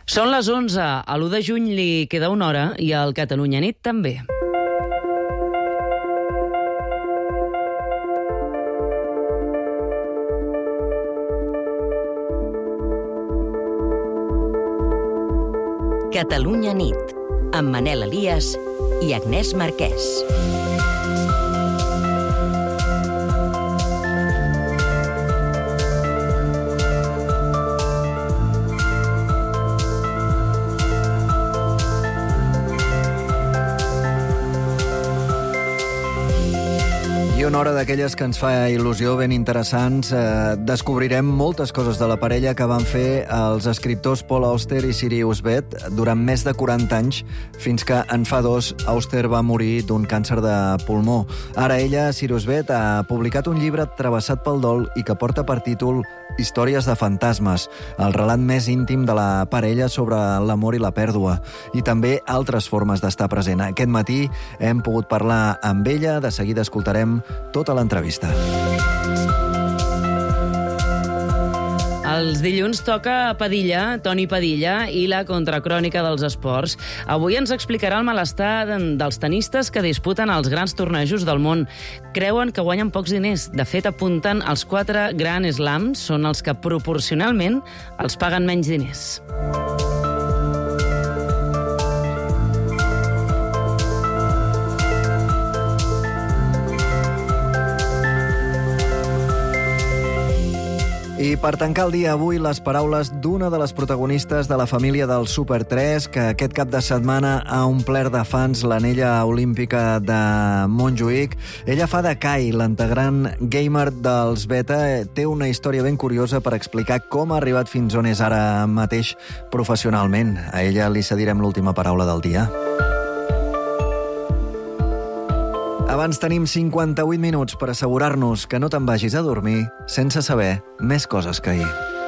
Són les 11, a l'1 de juny li queda una hora i al Catalunya Nit també. Catalunya Nit, amb Manel Elias i Agnès Marquès. I una hora d'aquelles que ens fa il·lusió, ben interessants. Descobrirem moltes coses de la parella que van fer els escriptors Paul Auster i Sirius Beth durant més de 40 anys, fins que en fa 2 Auster va morir d'un càncer de pulmó. Ara ella, Sirius Beth, ha publicat un llibre travessat pel dol i que porta per títol Històries de fantasmes, el relat més íntim de la parella sobre l'amor i la pèrdua, i també altres formes d'estar present. Aquest matí hem pogut parlar amb ella, de seguida escoltarem tota l'entrevista. Els dilluns toca Padilla, Toni Padilla, i la contracrònica dels esports. Avui ens explicarà el malestar dels tenistes que disputen els grans tornejos del món. Creuen que guanyen pocs diners. De fet, apunten els 4 Grand Slams, són els que proporcionalment els paguen menys diners. I per tancar el dia avui, les paraules d'una de les protagonistes de la família del Super 3, que aquest cap de setmana ha omplert de fans l'anella olímpica de Montjuïc. Ella fa de Kai, l'integrant gamer dels Beta. Té una història ben curiosa per explicar com ha arribat fins on és ara mateix professionalment. A ella li cedirem l'última paraula del dia. Abans tenim 58 minuts per assegurar-nos que no te'n vagis a dormir sense saber més coses que ahir.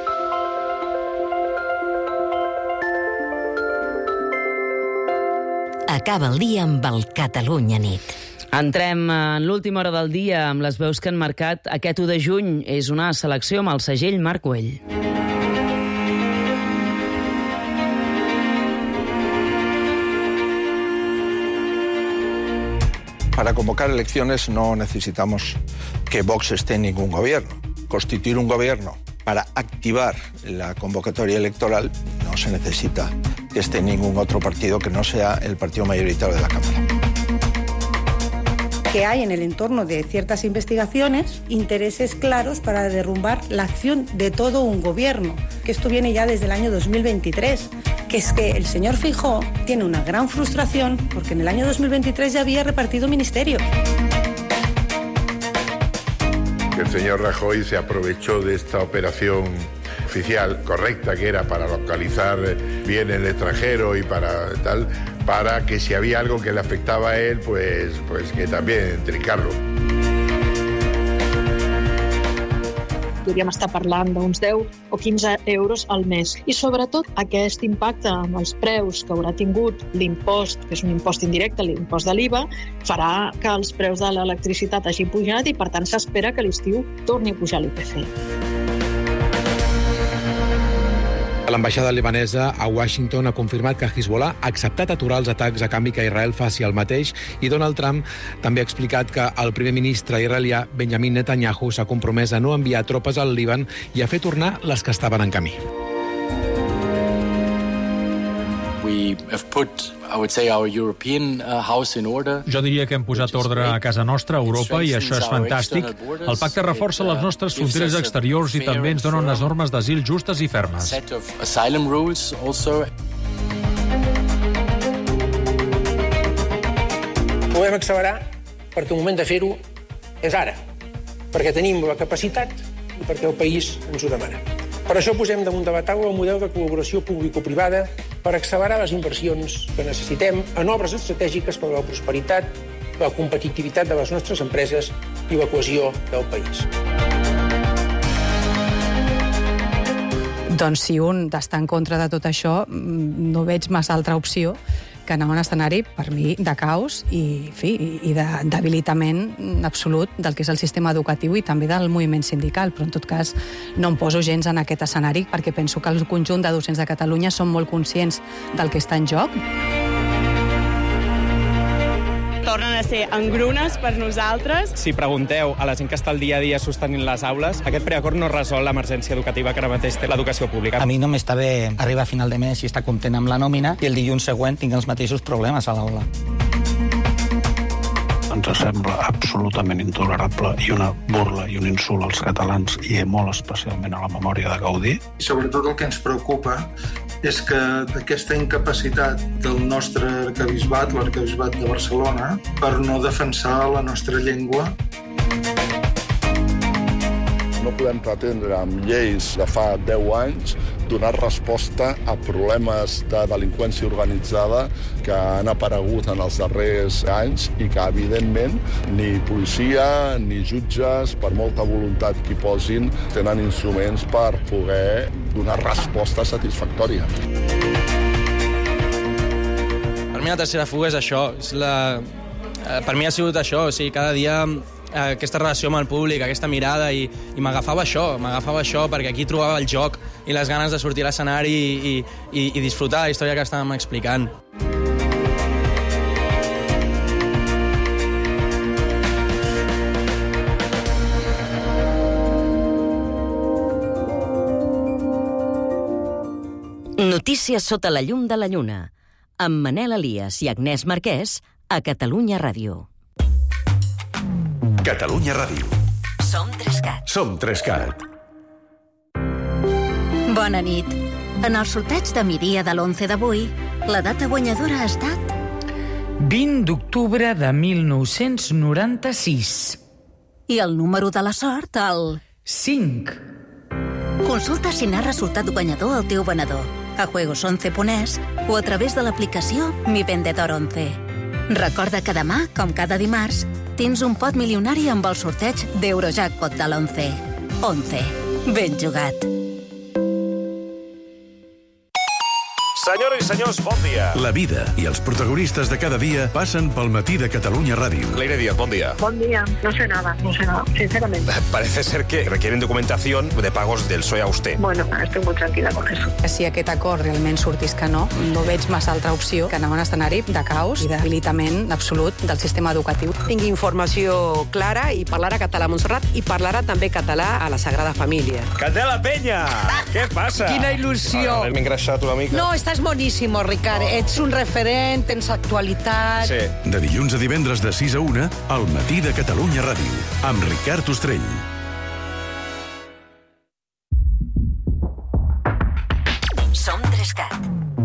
Acaba el dia amb el Catalunya Nit. Entrem en l'última hora del dia amb les veus que han marcat aquest 1 de juny. És una selecció amb el segell Marc Güell. Para convocar elecciones no necesitamos que Vox esté en ningún gobierno. Constituir un gobierno para activar la convocatoria electoral no se necesita que esté en ningún otro partido que no sea el partido mayoritario de la Cámara. Que hay en el entorno de ciertas investigaciones intereses claros para derrumbar la acción de todo un gobierno, que esto viene ya desde el año 2023, que es que el señor Feijóo tiene una gran frustración porque en el año 2023 ya había repartido ministerios. El señor Rajoy se aprovechó de esta operación oficial correcta, que era para localizar bien el extranjero y para tal, para que si había algo que le afectaba a él, pues que también trincarlo. Podríem estar parlant d'uns 10 o 15 euros al mes. I sobretot aquest impacte amb els preus que haurà tingut l'impost, que és un impost indirecte, l'impost de l'IVA, farà que els preus de l'electricitat hagin pujat i per tant s'espera que a l'estiu torni a pujar l'IPC. L'ambaixada libanesa a Washington ha confirmat que Hezbollah ha acceptat aturar els atacs a canvi que Israel faci el mateix, i Donald Trump també ha explicat que el primer ministre israelià Benjamin Netanyahu s'ha compromès a no enviar tropes al Líban i a fer tornar les que estaven en camí. We have put, I would say, our European house in order. Jo diria que hem posat ordre a casa nostra, a Europa, i això és fantàstic. El pacte reforça les nostres fronteres exteriors i també ens dona unes normes d'asil justes i fermes. Podem accelerar perquè el moment de fer-ho és ara, perquè tenim la capacitat i perquè el país ens ho demana. Per això posem damunt de la taula un model de col·laboració público-privada per accelerar les inversions que necessitem en obres estratègiques per a la prosperitat, la competitivitat de les nostres empreses i la cohesió del país. Doncs si un està en contra de tot això, no veig massa altra opció que que anar a un escenari, per mi, de caos i de debilitament absolut del que és el sistema educatiu i també del moviment sindical, però en tot cas no em poso gens en aquest escenari perquè penso que el conjunt de docents de Catalunya són molt conscients del que està en joc. Tornen a ser engrunes per nosaltres. Si pregunteu a la gent que està al dia a dia sostenint les aules, aquest preacord no resol l'emergència educativa que ara mateix té l'educació pública. A mi no m'està bé arribar a final de mes i estar content amb la nòmina i el dilluns següent tinc els mateixos problemes a l'aula. Ens sembla absolutament intolerable i una burla i un insult als catalans i molt especialment a la memòria de Gaudí. I sobretot el que ens preocupa és que d'aquesta incapacitat del nostre arquebisbat, l'arquebisbat de Barcelona, per no defensar la nostra llengua. No podem pretendre amb lleis de fa 10 anys donar resposta a problemes de delinqüència organitzada que han aparegut en els darrers anys i que, evidentment, ni policia ni jutges, per molta voluntat que hi posin, tenen instruments per poder donar resposta satisfactòria. Per mi la tercera fuga és això. Per mi ha sigut això. O sigui, cada dia aquesta relació amb el públic, aquesta mirada, i m'agafava això, perquè aquí trobava el joc i les ganes de sortir a l'escenari i disfrutar la història que estàvem explicant. Notícies sota la llum de la lluna, amb Manel Elias i Agnès Marquès a Catalunya Ràdio. Catalunya Ràdio. Som 3CAT. Som 3CAT. Bona nit. En el sorteig de migdia de l'11 d'avui, la data guanyadora ha estat 20 d'octubre de 1996. I el número de la sort, el 5. Consulta si n'ha resultat guanyador el teu venedor a juegos11.es o a través de l'aplicació Mi Vendedor 11. Recorda que demà, com cada dimarts, tens un pot milionari amb el sorteig d'Eurojackpot de l'11. 11. Ben jugat. Senyores i senyors, bon dia. La vida i els protagonistes de cada dia passen pel matí de Catalunya Ràdio. Leire Díaz, bon dia. Bon día. No sé nada, sinceramente. Parece ser que requieren documentación de pagos del PSOE a usted. Bueno, estoy muy tranquila con eso. Si aquest acord realment sortís que no veig massa altra opció que anar a un escenari de caos i de debilitament absolut del sistema educatiu. Tingui informació clara i parlarà català a Montserrat i parlarà també català a la Sagrada Família. Candela Peña! Què passa? Quina il·lusió! M'he engreixat una mica. No, estàs boníssimo, Ricard. Ets un referent, tens actualitat. Sí. De dilluns a divendres de 6 a 1, al matí de Catalunya Ràdio, amb Ricard Ostrell. Som 3CAT.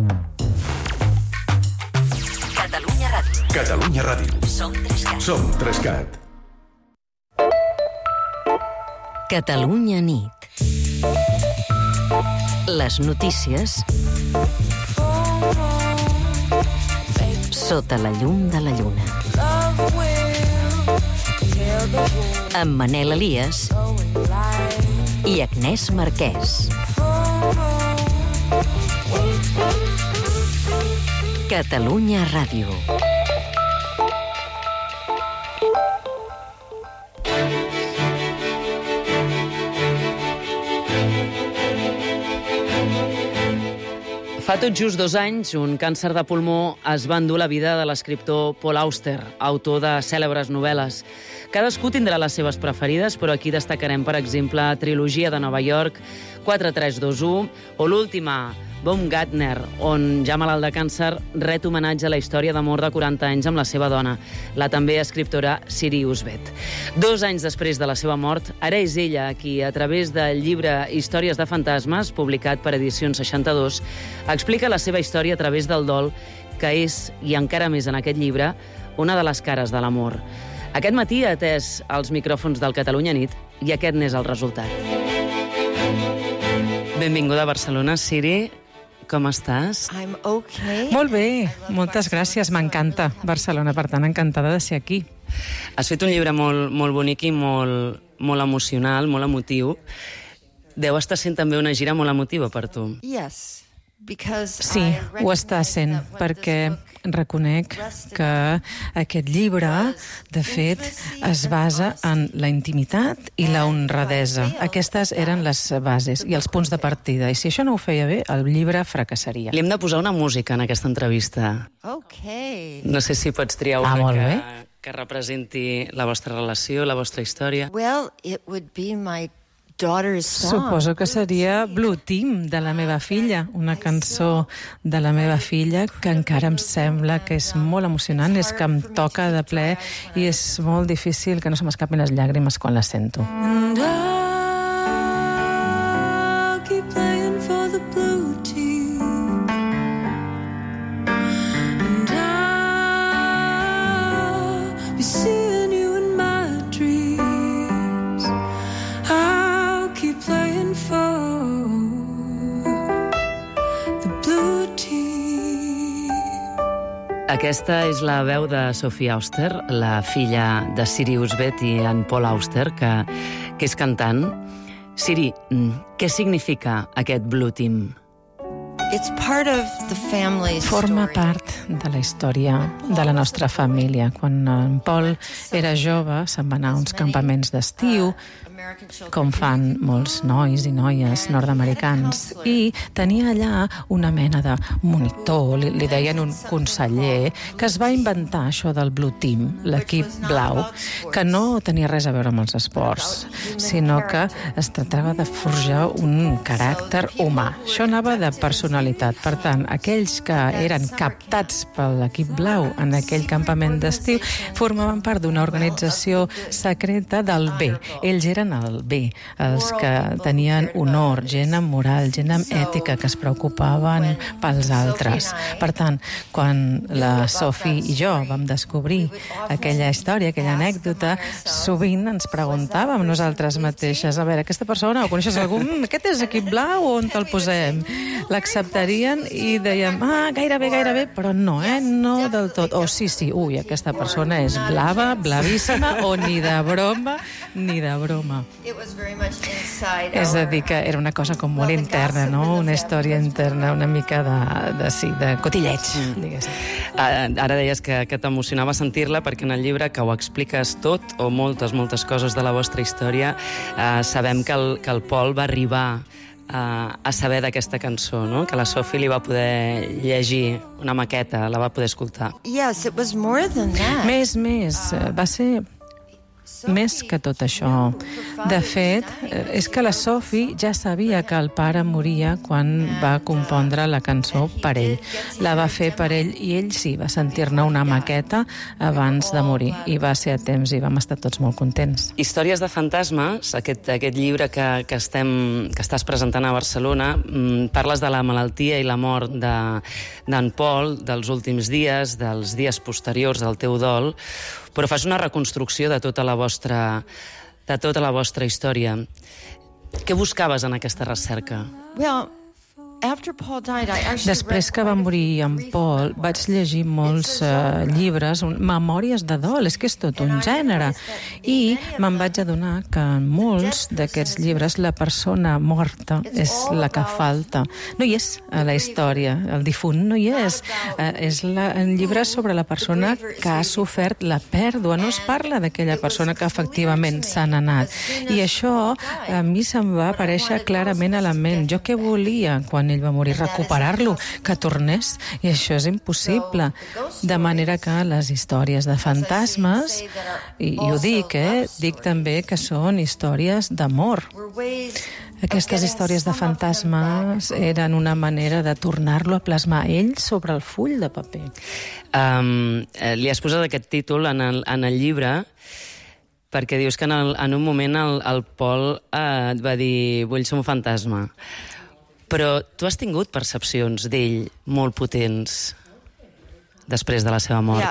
Catalunya Ràdio. Catalunya Ràdio. Som 3CAT. Som 3CAT. Catalunya nit. Les notícies sota la llum de la lluna. Amb Manel Elias i Agnès Marquès. Catalunya Ràdio. Fa tot just 2 anys, un càncer de pulmó es va endur la vida de l'escriptor Paul Auster, autor de cèlebres novel·les. Cadascú tindrà les seves preferides, però aquí destacarem, per exemple, Trilogia de Nova York, 4321, o l'última, Baumgartner, on ja malalt de càncer ret homenatge a la història d'amor de 40 anys amb la seva dona, la també escriptora Sirius Bet. 2 anys després de la seva mort, ara és ella qui, a través del llibre Històries de fantasmes, publicat per Edicions 62, explica la seva història a través del dol, que és, i encara més en aquest llibre, una de les cares de l'amor. Aquest matí ha atès els micròfons del Catalunya Nit i aquest n'és el resultat. Benvinguda a Barcelona, Siri. Com estàs? I'm okay. Molt bé, moltes gràcies, m'encanta Barcelona, per tant, encantada de ser aquí. Has fet un llibre molt bonic i molt emocional, molt emotiu. Deu estar sent també una gira molt emotiva per tu. Yes. Sí, ho està sent, perquè reconec que aquest llibre, de fet, es basa en la intimitat i la honradesa. Aquestes eren les bases i els punts de partida. I si això no ho feia bé, el llibre fracassaria. Li hem de posar una música en aquesta entrevista. No sé si pots triar una que representi la vostra relació, la vostra història. Suposo que seria Blue Team, de la meva filla, una cançó de la meva filla que encara em sembla que és molt emocionant, és que em toca de ple i és molt difícil que no se m'escapin les llàgrimes quan la sento. And I'll keep playing for the blue team, and I'll be seeing you in my dreams. I'll keep playing for the blue team. Aquesta és la veu de Sophie Auster, la filla de Siri Husbeth i en Paul Auster, que és cantant. Siri, què significa aquest Blue Team? Forma part de la història de la nostra família. Quan en Paul era jove, se'n va anar a uns campaments d'estiu, com fan molts nois i noies nord-americans, i tenia allà una mena de monitor, li deien un conseller, que es va inventar això del Blue Team, l'equip blau, que no tenia res a veure amb els esports, sinó que es tractava de forjar un caràcter humà. Això anava de personalitat. Per tant, aquells que eren captats per l'equip blau en aquell campament d'estiu formaven part d'una organització secreta del bé. Ells eren el bé, els que tenien honor, gent amb moral, gent amb ètica, que es preocupaven pels altres. Per tant, quan la Sophie i jo vam descobrir aquella història, aquella anècdota, sovint ens preguntàvem nosaltres mateixes, a veure, aquesta persona, o coneixes algú? Aquest és equip blau, on te'l posem? L'acceptarien i dèiem, gairebé, però no, no del tot. O sí, ui, aquesta persona és blava, blavíssima, o ni de broma. És a dir, que era una cosa com molt interna, no? Una història interna, una mica de cotilleig, diguéssim. Ara deies que t'emocionava sentir-la, perquè en el llibre que ho expliques tot, o moltes coses de la vostra història, sabem que el Paul va arribar a saber d'aquesta cançó, no? Que la Sophie li va poder llegir una maqueta, la va poder escoltar. Més, va ser més que tot això. De fet, és que la Sophie ja sabia que el pare moria quan va compondre la cançó per ell. La va fer per ell i ell sí, va sentir-ne una maqueta abans de morir. I va ser a temps i vam estar tots molt contents. Històries de fantasmes, aquest llibre que estàs presentant a Barcelona, parles de la malaltia i la mort d'en Paul, dels últims dies, dels dies posteriors al teu dol, però fas una reconstrucció de tota la vostra història. Què buscaves en aquesta recerca? Després que va morir en Paul, vaig llegir molts llibres, memòries de dol, és que és tot un gènere. I me'n vaig adonar que en molts d'aquests llibres la persona morta és la que falta. No hi és a la història, el difunt no hi és. És un llibre sobre la persona que ha sofert la pèrdua. No es parla d'aquella persona que efectivament s'ha anat. I això a mi se'm va aparèixer clarament a la ment. Jo què volia quan ell va morir? Recuperar-lo, que tornés, i això és impossible. De manera que les històries de fantasmes, i ho dic també que són històries d'amor. Aquestes històries de fantasmes eren una manera de tornar-lo a plasmar ell sobre el full de paper. Li has posat aquest títol en el llibre perquè dius que en un moment el Paul et va dir vull ser un fantasma. Però tu has tingut percepcions d'ell molt potents després de la seva mort.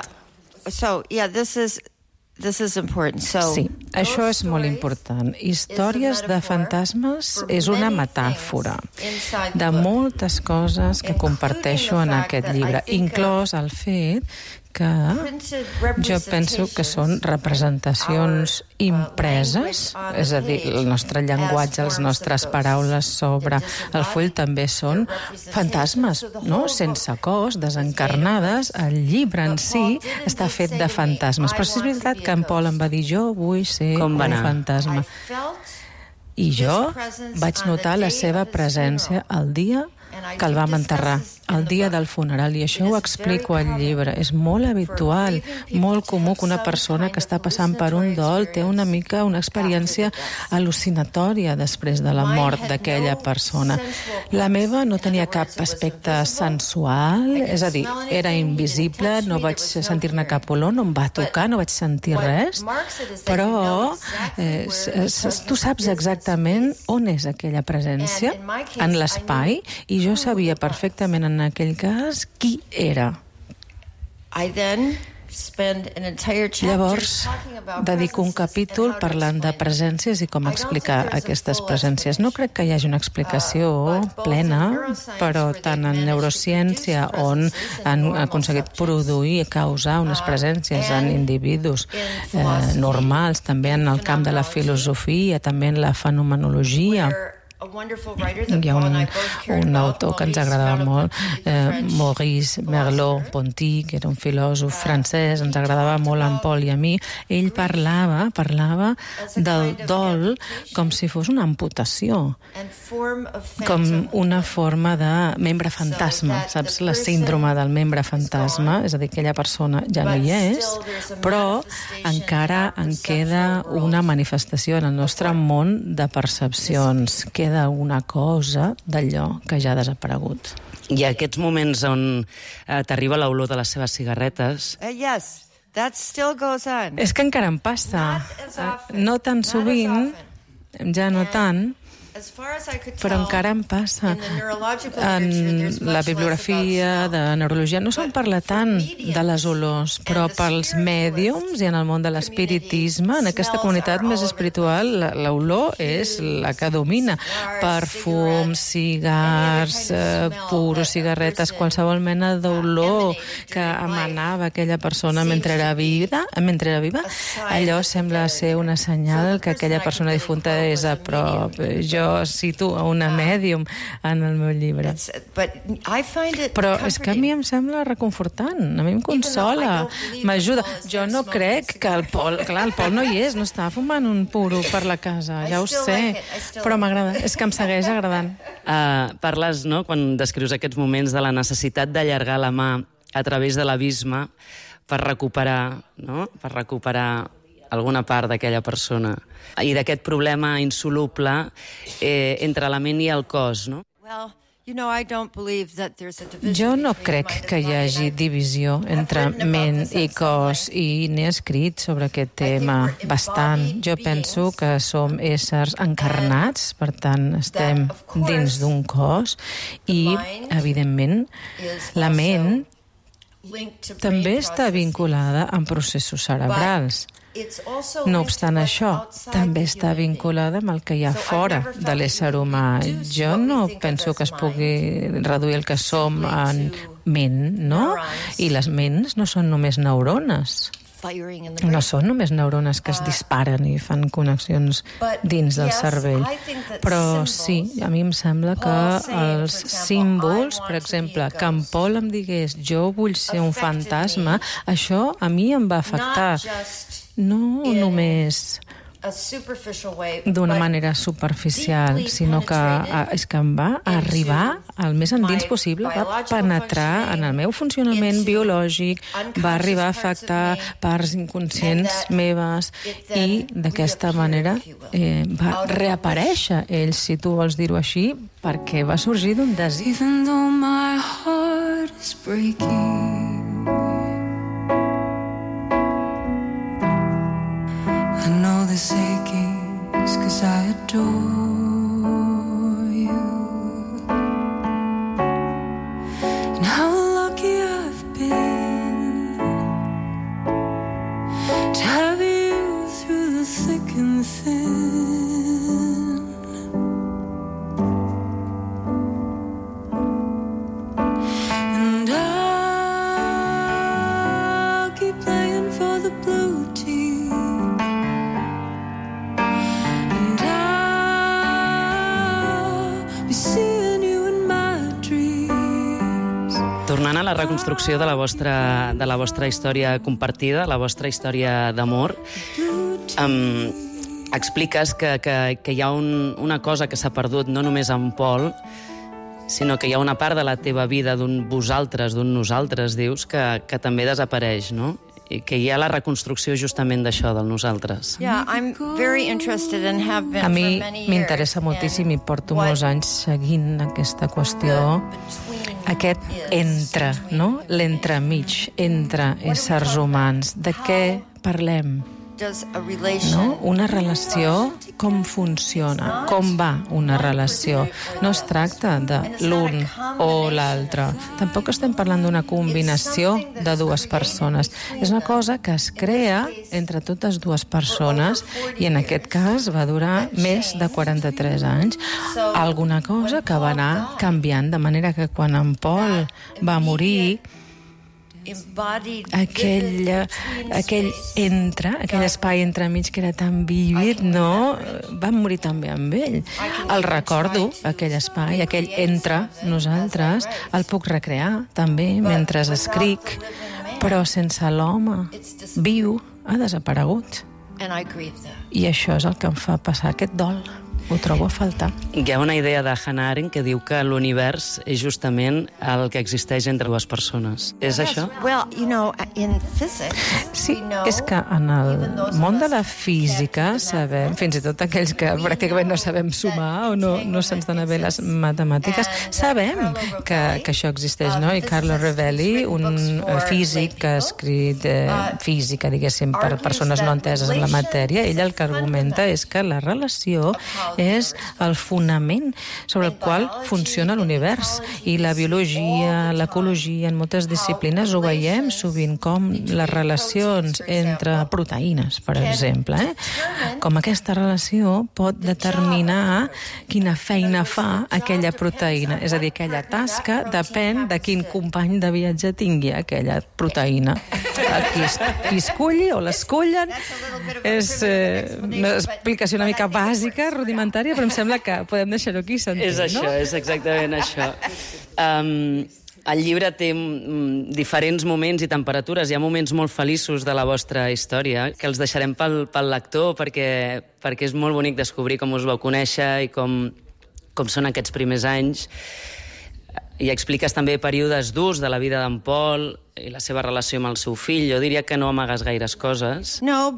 Sí, això és molt important. Històries de fantasmes és una metàfora de moltes coses que comparteixo en aquest llibre, inclòs el fet que jo penso que són representacions impreses, és a dir, el nostre llenguatge, les nostres paraules sobre el full també són fantasmes, no? Sense cos, desencarnades. El llibre en si està fet de fantasmes. Però sí és veritat que en Paul em va dir jo vull ser un fantasma. I jo vaig notar la seva presència el dia que el vam enterrar, el dia del funeral, i això ho explico al llibre. És molt habitual, molt comú que una persona que està passant per un dol té una experiència al·lucinatòria després de la mort d'aquella persona. La meva no tenia cap aspecte sensual, és a dir, era invisible, no vaig sentir-ne cap olor, no em va tocar, no vaig sentir res, però tu saps exactament on és aquella presència, en l'espai, i jo sabia perfectament en aquell cas qui era. Llavors, dedico un capítol parlant de presències i com explicar aquestes presències. No crec que hi hagi una explicació plena, però tant en neurociència, on han aconseguit produir i causar unes presències en individus normals, també en el camp de la filosofia, també en la fenomenologia. Hi ha un autor que ens agradava molt, Maurice Merleau-Ponty, que era un filòsof francès, ens agradava molt en Paul i a mi. Ell parlava del dol com si fos una amputació, com una forma de membre fantasma, saps? La síndrome del membre fantasma, és a dir, aquella persona ja no hi és, però encara en queda una manifestació en el nostre món de percepcions, queda una cosa d'allò que ja ha desaparegut. I aquests moments on t'arriba l'olor de les seves cigarretes... És que encara em passa. No tan sovint, ja no tant, però encara em passa. En la bibliografia de neurologia no se'n parla tant de les olors, però pels mèdiums i en el món de l'espiritisme, en aquesta comunitat més espiritual, l'olor és la que domina. Perfums, cigars, puros, cigarretes, qualsevol mena d'olor que emanava aquella persona mentre era viva, allò sembla ser una senyal que aquella persona difunta és a prop. Jo cito a una mèdium en el meu llibre. Però és que a mi em sembla reconfortant, a mi em consola, m'ajuda. Jo no crec que el Paul no hi és, no està fumant un puro per la casa, ja ho sé, però m'agrada, és que em segueix agradant. Parles, no?, quan descrius aquests moments de la necessitat d'allargar la mà a través de l'abisme per recuperar, no?, per recuperar alguna part d'aquella persona i d'aquest problema insoluble entre la ment i el cos, no? Jo no crec que hi hagi divisió entre ment i cos i n'he escrit sobre aquest tema bastant. Jo penso que som éssers encarnats, per tant estem dins d'un cos i, evidentment, la ment també està vinculada amb processos cerebrals. No obstant això, també està vinculada amb el que hi ha fora de l'ésser humà. Jo no penso que es pugui reduir el que som en ment, no? I les ments no són només neurones. No són només neurones que es disparen i fan connexions dins del cervell. Però sí, a mi em sembla que els símbols, per exemple, que en Paul em digués jo vull ser un fantasma, això a mi em va afectar. No només d'una manera superficial, sinó que és que em va arribar al més endins possible, va penetrar en el meu funcionament biològic, va arribar a afectar parts inconscients meves i d'aquesta manera va reaparèixer ell, si tu vols dir-ho així, perquè va sorgir d'un desig. Even though my heart is breaking, I know this aching is 'cause I adore you. And how lucky I've been to have you through the thick and thin. And Tornant a la reconstrucció de la vostra història compartida, la vostra història d'amor, expliques que hi ha una cosa que s'ha perdut no només en Pol, sinó que hi ha una part de la teva vida, d'un vosaltres, d'un nosaltres, dius, que també desapareix, no? I que hi ha la reconstrucció justament d'això, del nosaltres. A mi m'interessa moltíssim i porto molts anys seguint aquesta qüestió, aquest entre, no? L'entremig, entre éssers humans. De què parlem? No? Una relació, com funciona? Com va una relació? No es tracta de l'un o l'altre. Tampoc estem parlant d'una combinació de dues persones. És una cosa que es crea entre totes dues persones i en aquest cas va durar més de 43 anys. Alguna cosa que va anar canviant, de manera que quan en Pol va morir, aquell espai entremig que era tan vívid, no? Va morir també amb ell. El recordo, aquell espai, aquell entre nosaltres, el puc recrear també mentre escric, però sense l'home viu ha desaparegut. I això és el que em fa passar aquest dol. Ho trobo a faltar. Hi ha una idea de Hannah Arendt que diu que l'univers és justament el que existeix entre dues persones. És això? Sí, és que en el món de la física sabem, fins i tot aquells que pràcticament no sabem sumar o no se'ns donen bé les matemàtiques, sabem que això existeix, no? I Carlo Rovelli, un físic que ha escrit física, diguéssim, per persones no enteses en la matèria, ell el que argumenta és que la relació és el fonament sobre el qual funciona l'univers. I la biologia, l'ecologia, en moltes disciplines ho veiem sovint com les relacions entre proteïnes, per exemple. Com aquesta relació pot determinar quina feina fa aquella proteïna. És a dir, aquella tasca depèn de quin company de viatge tingui aquella proteïna. Qui esculli o l'escullen és una explicació una mica bàsica, rudimentària, però em sembla que podem deixar-ho aquí sentit, no? És això, és exactament això. El llibre té diferents moments i temperatures. Hi ha moments molt feliços de la vostra història que els deixarem pel lector perquè és molt bonic descobrir com us vau conèixer i com són aquests primers anys. I expliques també períodes durs de la vida d'en Pol i la seva relació amb el seu fill. Jo diria que no amagues gaires coses. No,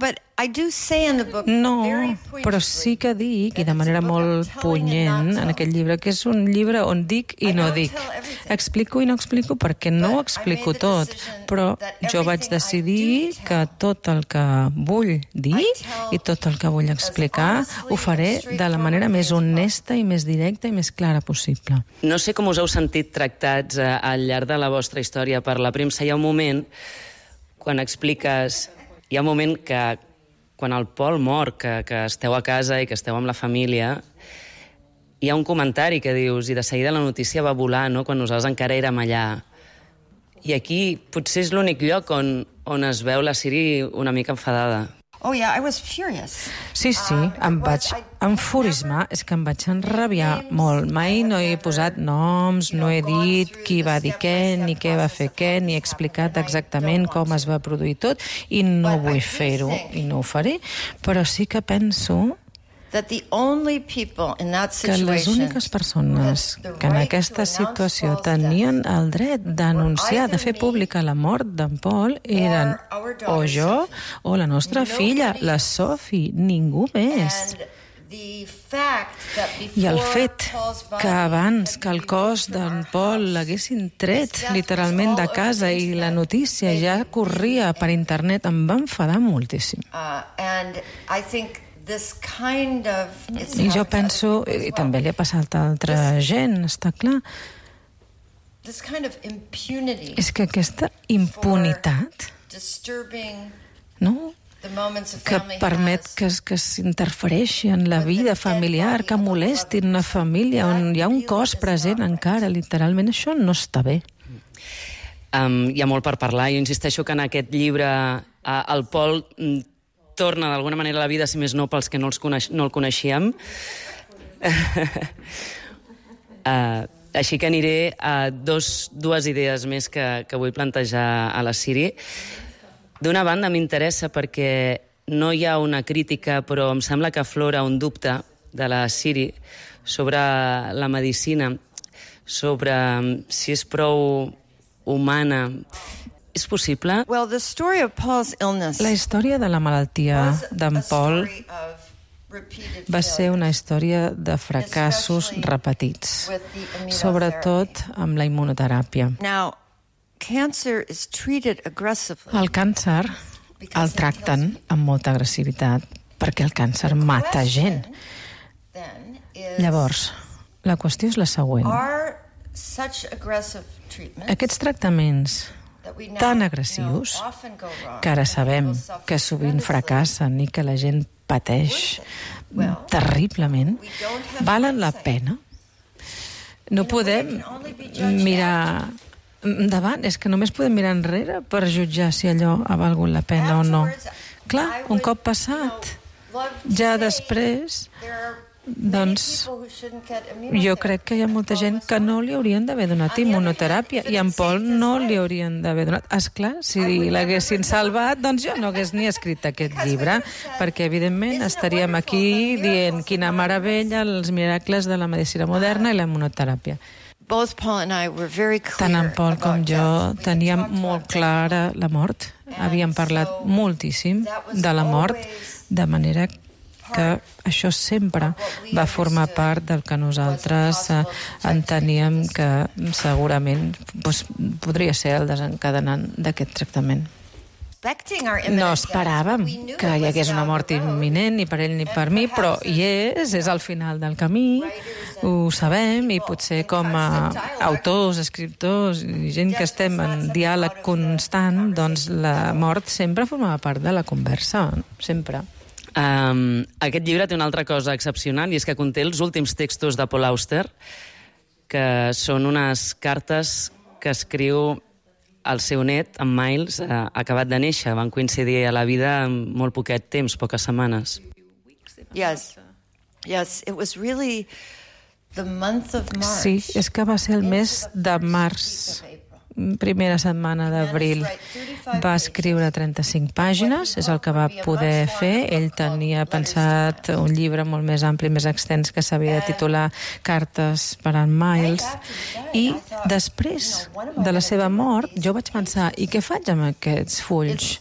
però sí que dic, i de manera molt punyent, en aquest llibre, que és un llibre on dic i no dic. Explico i no explico perquè no ho explico tot, però jo vaig decidir que tot el que vull dir i tot el que vull explicar ho faré de la manera més honesta i més directa i més clara possible. No sé com us heu sentit tractats al llarg de la vostra història per la premsa. Hi ha un moment, quan expliques... Hi ha un moment que quan el Pol mor, que esteu a casa i que esteu amb la família, hi ha un comentari que dius, i de seguida la notícia va volar, no?, quan nosaltres encara érem allà. I aquí potser és l'únic lloc on es veu la Siri una mica enfadada. Sí, em vaig enfurismar, és que em vaig enrabiar molt. Mai no he posat noms, no he dit qui va dir què, ni què va fer què, ni he explicat exactament com es va produir tot, i no vull fer-ho, i no ho faré, però sí que penso que les úniques persones que en aquesta situació tenien el dret d'anunciar, de fer pública la mort d'en Pol, eren o jo o la nostra filla, la Sophie, ningú més. I el fet que abans que el cos d'en Pol l'haguessin tret literalment de casa i la notícia ja corria per internet em va enfadar moltíssim. I jo penso, i també li ha passat a altra gent, està clar, és que aquesta impunitat, no?, que permet que s'interfereixi en la vida familiar, que molestin una família on hi ha un cos present encara, literalment, això no està bé. Hi ha molt per parlar. Jo insisteixo que en aquest llibre el Pol torna d'alguna manera a la vida, si més no pels que no el coneixíem. Així que aniré a dues idees més que vull plantejar a la Siri. D'una banda m'interessa perquè no hi ha una crítica, però em sembla que aflora un dubte de la Siri sobre la medicina, sobre si és prou humana. És possible? La història de la malaltia d'en Paul va ser una història de fracassos repetits, sobretot amb la immunoteràpia. El càncer el tracten amb molta agressivitat perquè el càncer mata gent. Llavors, la qüestió és la següent. Aquests tractaments tan agressius, que ara sabem que sovint fracassen i que la gent pateix terriblement, valen la pena? No podem mirar endavant, és que només podem mirar enrere per jutjar si allò ha valgut la pena o no. Clar, un cop passat, ja després, doncs jo crec que hi ha molta gent que no li haurien d'haver donat immunoteràpia i en Paul no li haurien d'haver donat. Esclar, si l'haguessin salvat, doncs jo no hagués ni escrit aquest llibre, perquè evidentment estaríem aquí dient quina meravella, els miracles de la medicina moderna i la immunoteràpia. Tant en Paul com jo teníem molt clara la mort. Havíem parlat moltíssim de la mort, de manera que això sempre va formar part del que nosaltres enteníem que segurament podria ser el desencadenant d'aquest tractament. No esperàvem que hi hagués una mort imminent, ni per ell ni per mi, però hi és al final del camí, ho sabem, i potser com a autors, escriptors i gent que estem en diàleg constant, doncs la mort sempre formava part de la conversa, sempre. Aquest llibre té una altra cosa excepcional i és que conté els últims textos de Paul Auster, que són unes cartes que escriu el seu net, en Miles, acabat de néixer. Van coincidir a la vida en molt poquet temps, poques setmanes. Sí, és que va ser el mes de març, primera setmana d'abril. Va escriure 35 pàgines, és el que va poder fer. Ell tenia pensat un llibre molt més ampli, més extens, que s'havia de titular Cartes per a Miles. I després de la seva mort, jo vaig pensar, i què faig amb aquests fulls?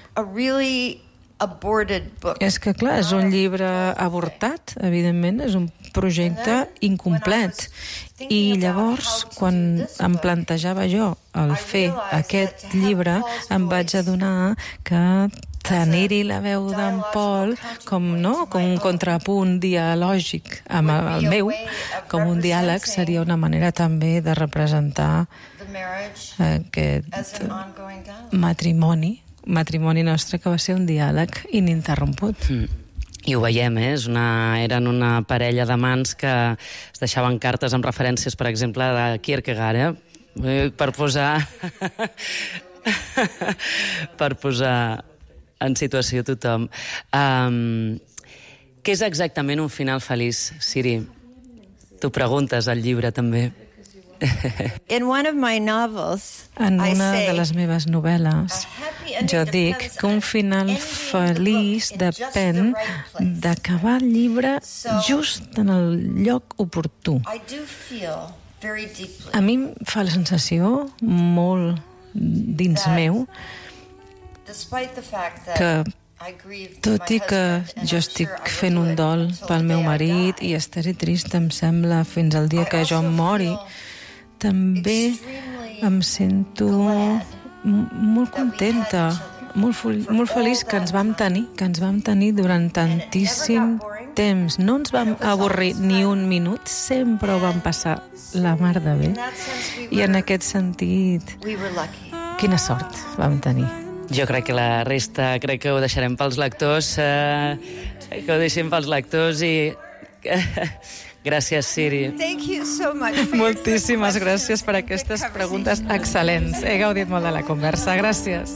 És que, clar, és un llibre avortat, evidentment, és un projecte incomplet. I llavors, quan em plantejava jo el fer aquest llibre, em vaig adonar que tenir-hi la veu d'en Paul com un contrapunt dialògic amb el meu, com un diàleg, seria una manera també de representar aquest matrimoni nostre, que va ser un diàleg ininterromput. I ho veiem, eren una parella d'amants que es deixaven cartes amb referències, per exemple, de Kierkegaard, per posar en situació tothom. Què és exactament un final feliç, Siri? T'ho preguntes al llibre, també. En una de les meves novel·les jo dic que un final feliç depèn d'acabar el llibre just en el lloc oportú. A mi em fa la sensació molt dins meu que tot i que jo estic fent un dol pel meu marit i estaré trista, em sembla, fins al dia que jo em mori, també em sento molt contenta, molt feliç que ens vam tenir durant tantíssim temps. No ens vam avorrir ni un minut, sempre ho vam passar la mar de bé. I en aquest sentit, quina sort vam tenir. Jo crec que la resta, crec que ho deixarem pels lectors, que ho deixem pels lectors i... Gràcies, Siri. Moltíssimes gràcies per aquestes preguntes excel·lents. He gaudit molt de la conversa. Gràcies.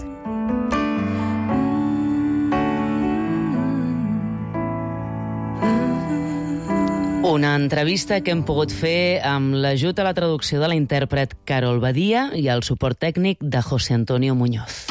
Una entrevista que hem pogut fer amb l'ajut a la traducció de la intèrpret Carol Badia i el suport tècnic de José Antonio Muñoz.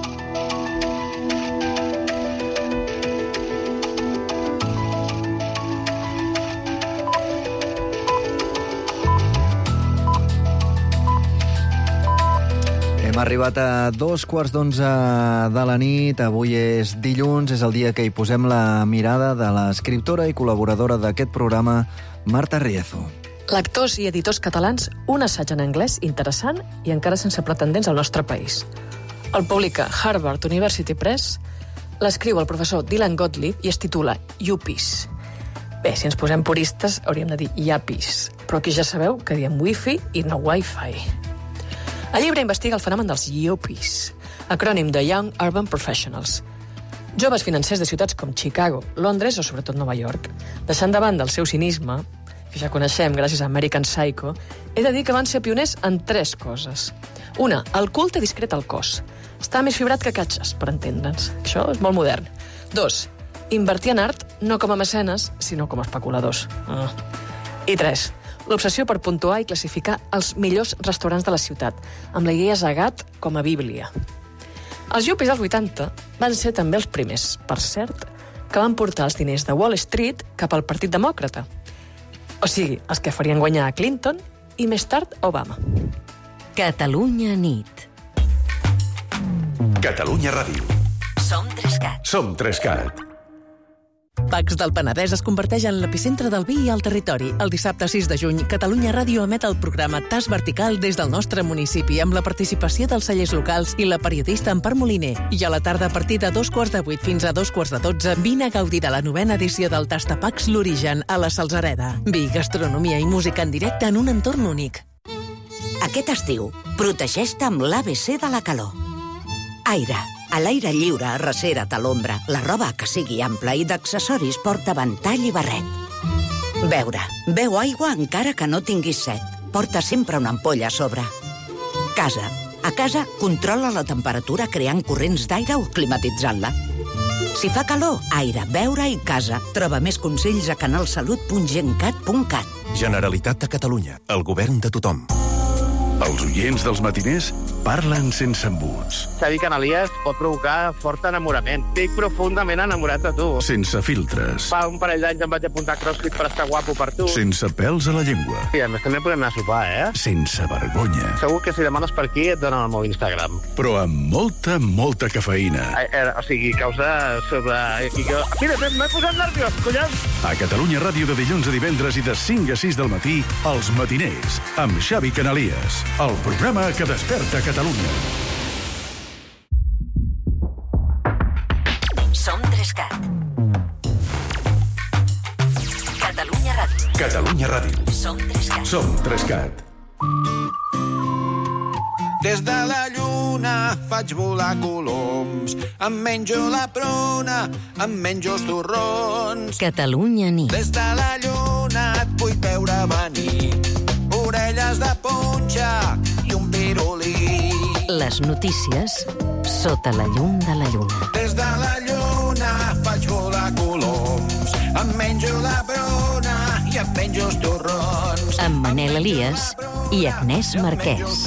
Hem arribat a 11:15 de la nit. Avui és dilluns, és el dia que hi posem la mirada de l'escriptora i col·laboradora d'aquest programa, Marta Riezo. Lectors i editors catalans, un assaig en anglès interessant i encara sense pretendents al nostre país. El publica Harvard University Press, l'escriu el professor Dylan Gottlieb i es titula Yuppies. Bé, si ens posem puristes, hauríem de dir Yappies, però aquí ja sabeu que diem wifi i no wifi. El llibre investiga el fenomen dels Yuppies, acrònim de Young Urban Professionals. Joves financers de ciutats com Chicago, Londres o sobretot Nova York. Deixant de banda el seu cinisme, que ja coneixem gràcies a American Psycho, he de dir que van ser pioners en 3 coses. Una, el culte discret al cos. Està més fibrat que catxes, per entendre'ns. Això és molt modern. 2, invertir en art no com a mecenes, sinó com a especuladors. I 3, l'obsessió per puntuar i classificar els millors restaurants de la ciutat, amb la idea Zagat com a bíblia. Els Yuppies dels 80 van ser també els primers, per cert, que van portar els diners de Wall Street cap al Partit Demòcrata. O sigui, els que farien guanyar a Clinton i més tard Obama. Catalunya nit. Catalunya Ràdio. Som 3CAT. Som 3CAT. Pacs del Penedès es converteix en l'epicentre del vi i el territori. El dissabte 6 de juny, Catalunya Ràdio emet el programa Tas Vertical des del nostre municipi, amb la participació dels cellers locals i la periodista Empar Moliner. I a la tarda, a partir de 7:15 fins a 12:12, vine a gaudir de la 9ª edició del Tastapacs L'Origen a la Salzareda. Vi, gastronomia i música en directe en un entorn únic. Aquest estiu, protegeix-te amb l'ABC de la calor. Aire. A l'aire lliure, recera't a l'ombra. La roba que sigui ampla i d'accessoris porta ventall i barret. Beure. Beu aigua encara que no tinguis set. Porta sempre una ampolla a sobre. Casa. A casa, controla la temperatura creant corrents d'aire o climatitzant-la. Si fa calor, aire, beure i casa. Troba més consells a canalsalut.gencat.cat. Generalitat de Catalunya. El govern de tothom. Els oients dels matiners parlen sense embuts. Xavi Canalies pot provocar fort enamorament. Estic profundament enamorat de tu. Sense filtres. Fa un parell d'anys em vaig apuntar a CrossFit per estar guapo per tu. Sense pèls a la llengua. I a més també podem anar a sopar, Sense vergonya. Segur que si demanes per aquí et donen el meu Instagram. Però amb molta cafeïna. O sigui, causa sobre... Mira, m'he posat nerviós, collons! A Catalunya Ràdio de dilluns a divendres i de 5 a 6 del matí, Els Matiners, amb Xavi Canalies. El programa que desperta Catalunya. Som 3CAT. Catalunya Ràdio. Catalunya Ràdio. Som 3CAT. Som 3CAT. Des de la lluna faig volar coloms, em menjo la pruna, em menjo els torrons. Catalunya nit. Des de la lluna et vull veure venir, orelles de punxa i un pirulí. Les notícies sota la llum de la lluna. Des de la lluna faig volar coloms, em menjo la pruna i em menjo els torrons. Amb Manel Elias i Agnès Marquès.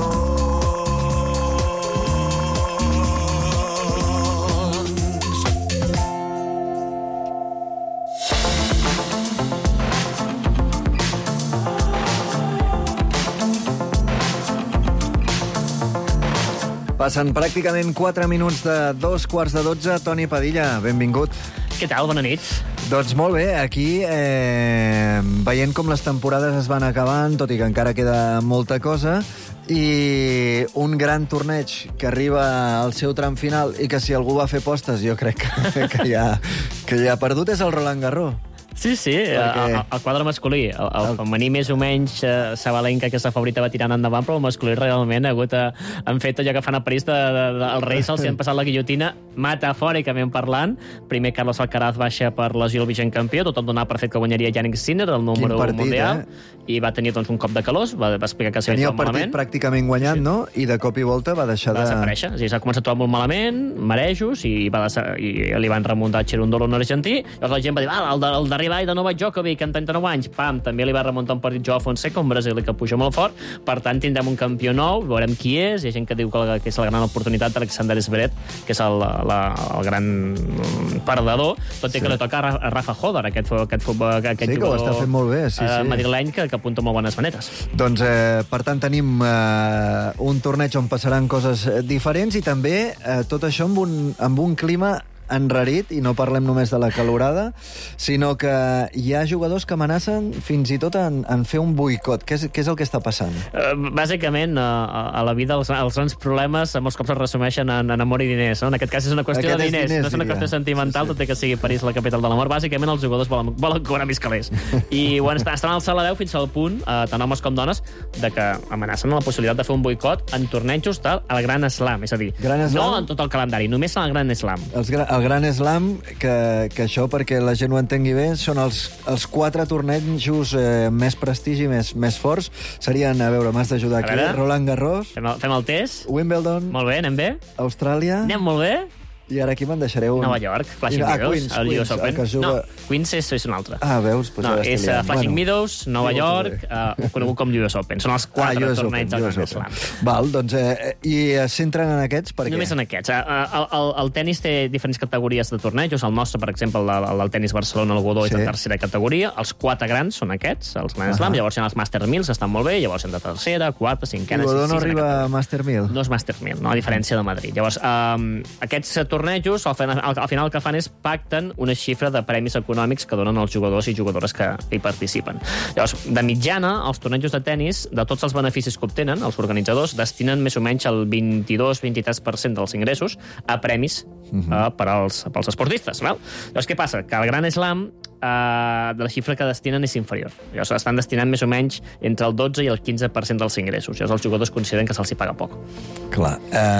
Passen pràcticament 4 minuts de 11:45. Toni Padilla, benvingut. Què tal? Bona nit. Doncs molt bé, aquí veient com les temporades es van acabant, tot i que encara queda molta cosa, i un gran torneig que arriba al seu tram final i que si algú va fer postes jo crec que ja ha perdut és el Roland Garros. Sí, perquè... el quadre masculí. El femení més o menys Sabalenka, que és la favorita, va tirant endavant, però el masculí realment ha fet allò que fan a París, els reis se'ls han passat la guillotina metafòricament parlant. Primer Carlos Alcaraz baixa per lesió el vigent campió, tothom donava per fet que guanyaria Jannik Sinner, el número 1 mundial, i va tenir doncs, un cop de calós, va explicar que s'havia trobat malament. Tenia el partit pràcticament guanyat, no? I de cop i volta va deixar va desaparèixer. És a dir, s'ha començat a trobar molt malament, marejos, i li van remuntar Cherundolo, un argentí. Llavors la gent va dir, el darrer ball de Novak Djokovic, en 39 anys, pam, també li va remuntar un partit Joao Fonseca, un brasiler que puja molt fort. Per tant, tindrem un campió nou, veurem qui és. Hi ha gent que diu que és la gran oportunitat d'Alexander Zverev, que és el gran perdedor, tot i que li toca a Rafa Hodor, aquest jugador que ho està fent molt bé, madrileny, que apunta molt bones manetes. Doncs, per tant, tenim un torneig on passaran coses diferents i també tot això amb un clima enrarit, i no parlem només de la calorada, sinó que hi ha jugadors que amenacen fins i tot en fer un boicot. Què és el que està passant? Bàsicament, a la vida els grans problemes molts cops es resumeixen en amor i diners. No? En aquest cas és una qüestió de diners, no és una qüestió sentimental, tot i que sigui París la capital de l'amor. Bàsicament els jugadors volen cobrar més calés. I estan alçant la veu fins al punt, tant homes com dones, de que amenacen la possibilitat de fer un boicot en tornejos del Gran Slam. És a dir, no en tot el calendari, només en el Gran Slam. El Gran Slam, que això, perquè la gent ho entengui bé, són els 4 tornejos més prestigi, més forts. Serien, a veure, m'has d'ajudar aquí. Roland Garros. Fem el test. Wimbledon. Molt bé, anem bé. Austràlia. Anem molt bé. I ara aquí me'n deixaré un... Nova York, Flushing Meadows, el US Open. No, Queens és un altre. Veus? No, és Flushing Meadows, Nova York, conegut com US Open. Són els 4 torneigs del Grand Slam. Val, doncs, i es centren en aquests? Per què? Només en aquests. El tenis té diferents categories de tornejos. El nostre, per exemple, el tenis Barcelona, el Godó, és de tercera categoria. Els 4 grans són aquests, els Grand Slam. Llavors hi ha els Master 1000, que estan molt bé. Llavors hi ha de tercera, quarta, cinquena... I Godó no arriba a Master 1000? No és Master 1000, no, a diferència de Madrid. Llavors, aquests tornejos, al final el que fan és pacten una xifra de premis econòmics que donen els jugadors i jugadores que hi participen. Llavors, de mitjana, els tornejos de tennis, de tots els beneficis que obtenen, els organitzadors destinen més o menys el 22-23% dels ingressos a premis pels esportistes. Llavors, què passa? Que el Gran Slam de la xifra que destinen és inferior. Llavors, estan destinant més o menys entre el 12 i el 15% dels ingressos. Llavors, els jugadors consideren que se'ls hi paga poc. Clar.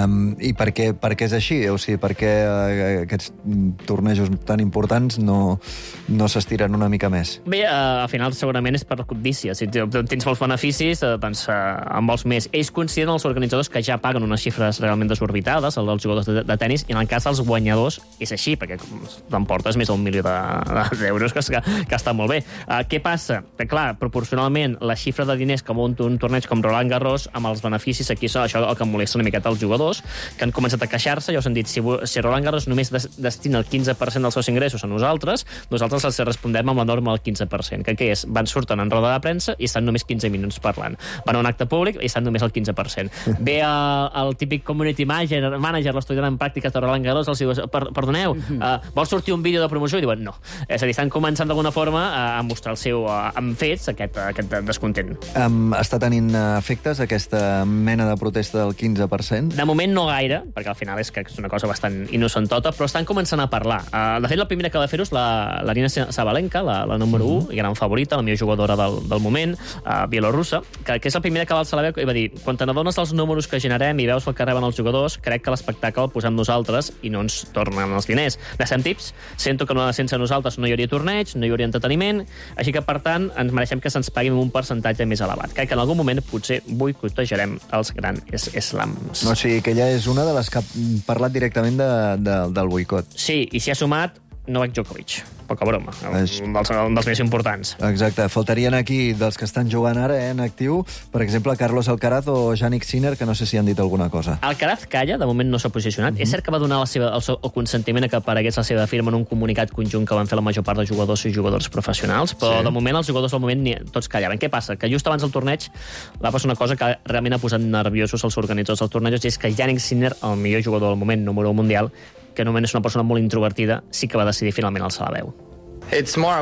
I per què és així? O sigui, per què aquests tornejos tan importants no s'estiren una mica més? Bé, al final segurament és per cobdícia. Si tens molts beneficis, doncs en vols més. Ells consideren, els organitzadors, que ja paguen unes xifres realment desorbitades als jugadors de tenis, i en el cas dels guanyadors és així, perquè t'emportes més d'un milió d'euros, que està molt bé. Què passa? Que, clar, proporcionalment, la xifra de diners que munta un torneig com Roland Garros, amb els beneficis, aquí això el que molesta una miqueta als jugadors, que han començat a queixar-se. Ja us han dit, si Roland Garros només destina el 15% dels seus ingressos a nosaltres els respondem amb la norma del 15%, que què és? Surten en roda de premsa i estan només 15 minuts parlant. Van a un acte públic i estan només el 15%. Ve el típic community manager, l'estudiant en pràctiques de Roland Garros, els diu, perdoneu, vol sortir un vídeo de promoció? I diuen, no. És a dir, estan començant d'alguna forma a mostrar el seu, amb fets, aquest descontent. Està tenint efectes aquesta mena de protesta del 15%? De moment no gaire, perquè al final és una cosa bastant innocentota, però estan començant a parlar. De fet, la primera que va fer-ho és l'Arina Sabalenka, la número 1, gran favorita, la millor jugadora del moment, bielorussa, que és la primera que va alçar la veu i va dir, quan te n'adones dels números que generem i veus el que reben els jugadors, crec que l'espectacle el posem nosaltres i no ens tornen els diners. Necessitem tips, sento que sense nosaltres no hi hauria torneig, no hi hauria entreteniment, així que, per tant, ens mereixem que se'ns pagui un percentatge més elevat. Crec que en algun moment potser boicotejarem els grans slams. O sigui, que ella és una de les que ha parlat directament del boicot. Sí, i s'hi ha sumat Novak Djokovic. Poca broma, un dels més importants. Exacte, faltarien aquí dels que estan jugant ara en actiu, per exemple, Carlos Alcaraz o Jannik Sinner, que no sé si han dit alguna cosa. Alcaraz calla, de moment no s'ha posicionat. És cert que va donar el consentiment a que aparegués la seva firma en un comunicat conjunt que van fer la major part de jugadors i jugadors professionals, però de moment els jugadors del moment tots callaven. Què passa? Que just abans del torneig va passar una cosa que realment ha posat nerviosos els organitzadors dels tornejos, i és que Jannik Sinner, el millor jugador del moment, número 1 mundial, que només és una persona molt introvertida, sí que va decidir finalment alçar la veu. It's more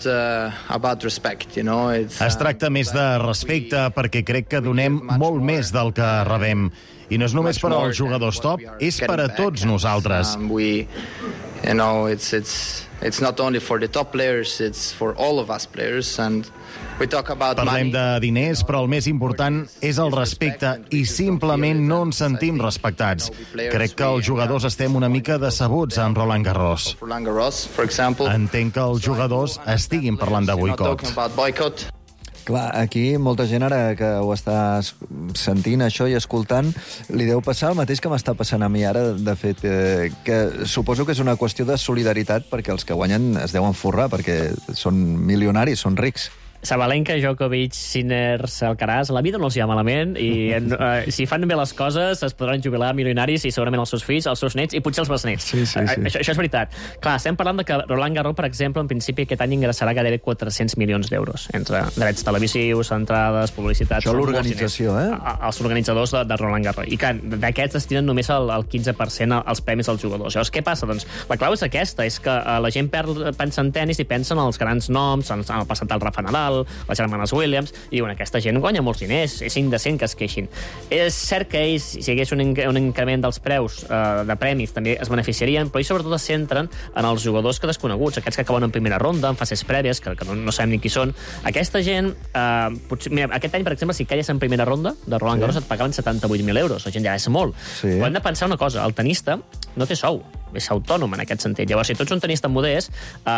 about respect, you know? Es tracta més de respecte, perquè crec que donem molt més del que rebem. I no és només per als jugadors top, és per a tots nosaltres. It's not only for the top players, it's for all of us players, and we talk about Parlem money. de diners, però el més important és el respecte i simplement no ens sentim respectats. Crec que els jugadors estem una mica decebuts amb Roland Garros. Roland Garros, for example. Entenc que els jugadors estiguin parlant de boicot. Clar, aquí molta gent ara que ho està sentint això i escoltant, li deu passar el mateix que m'està passant a mi ara, de fet, que suposo que és una qüestió de solidaritat perquè els que guanyen es deuen forrar, perquè són milionaris, són rics. Sabalenka, Djokovic, Sinners, Alcaraz, la vida no els hi va malament i si fan bé les coses es podran jubilar milionaris i segurament els seus fills, els seus nets i potser els besnets. Sí. Això és veritat. Clar, estem parlant de que Roland Garros, per exemple, en principi aquest any ingressarà gairebé 400 milions d'euros entre drets televisius, entrades, publicitat... Això l'organització, Els organitzadors de Roland Garros. I clar, d'aquests destinen només el 15% als premis dels jugadors. Llavors, què passa? Doncs la clau és aquesta, és que la gent pensa en tenis i pensa en els grans noms, en el passat del Rafa Nadal, les germanes Williams, i diuen, aquesta gent guanya molts diners, és indecent que es queixin. És cert que ells, si hi hagués un increment dels preus de premis, també es beneficiarien, però ells sobretot es centren en els jugadors que desconeguts, aquests que acaben en primera ronda, en fases prèvies, que no sabem ni qui són. Aquesta gent, potser, mira, aquest any, per exemple, si calles en primera ronda de Roland Garros et pagaven 78.000 euros. La gent ja és molt. Però hem de pensar una cosa, el tenista no té sou, és autònom en aquest sentit. Llavors, si tu ets un tenista modest,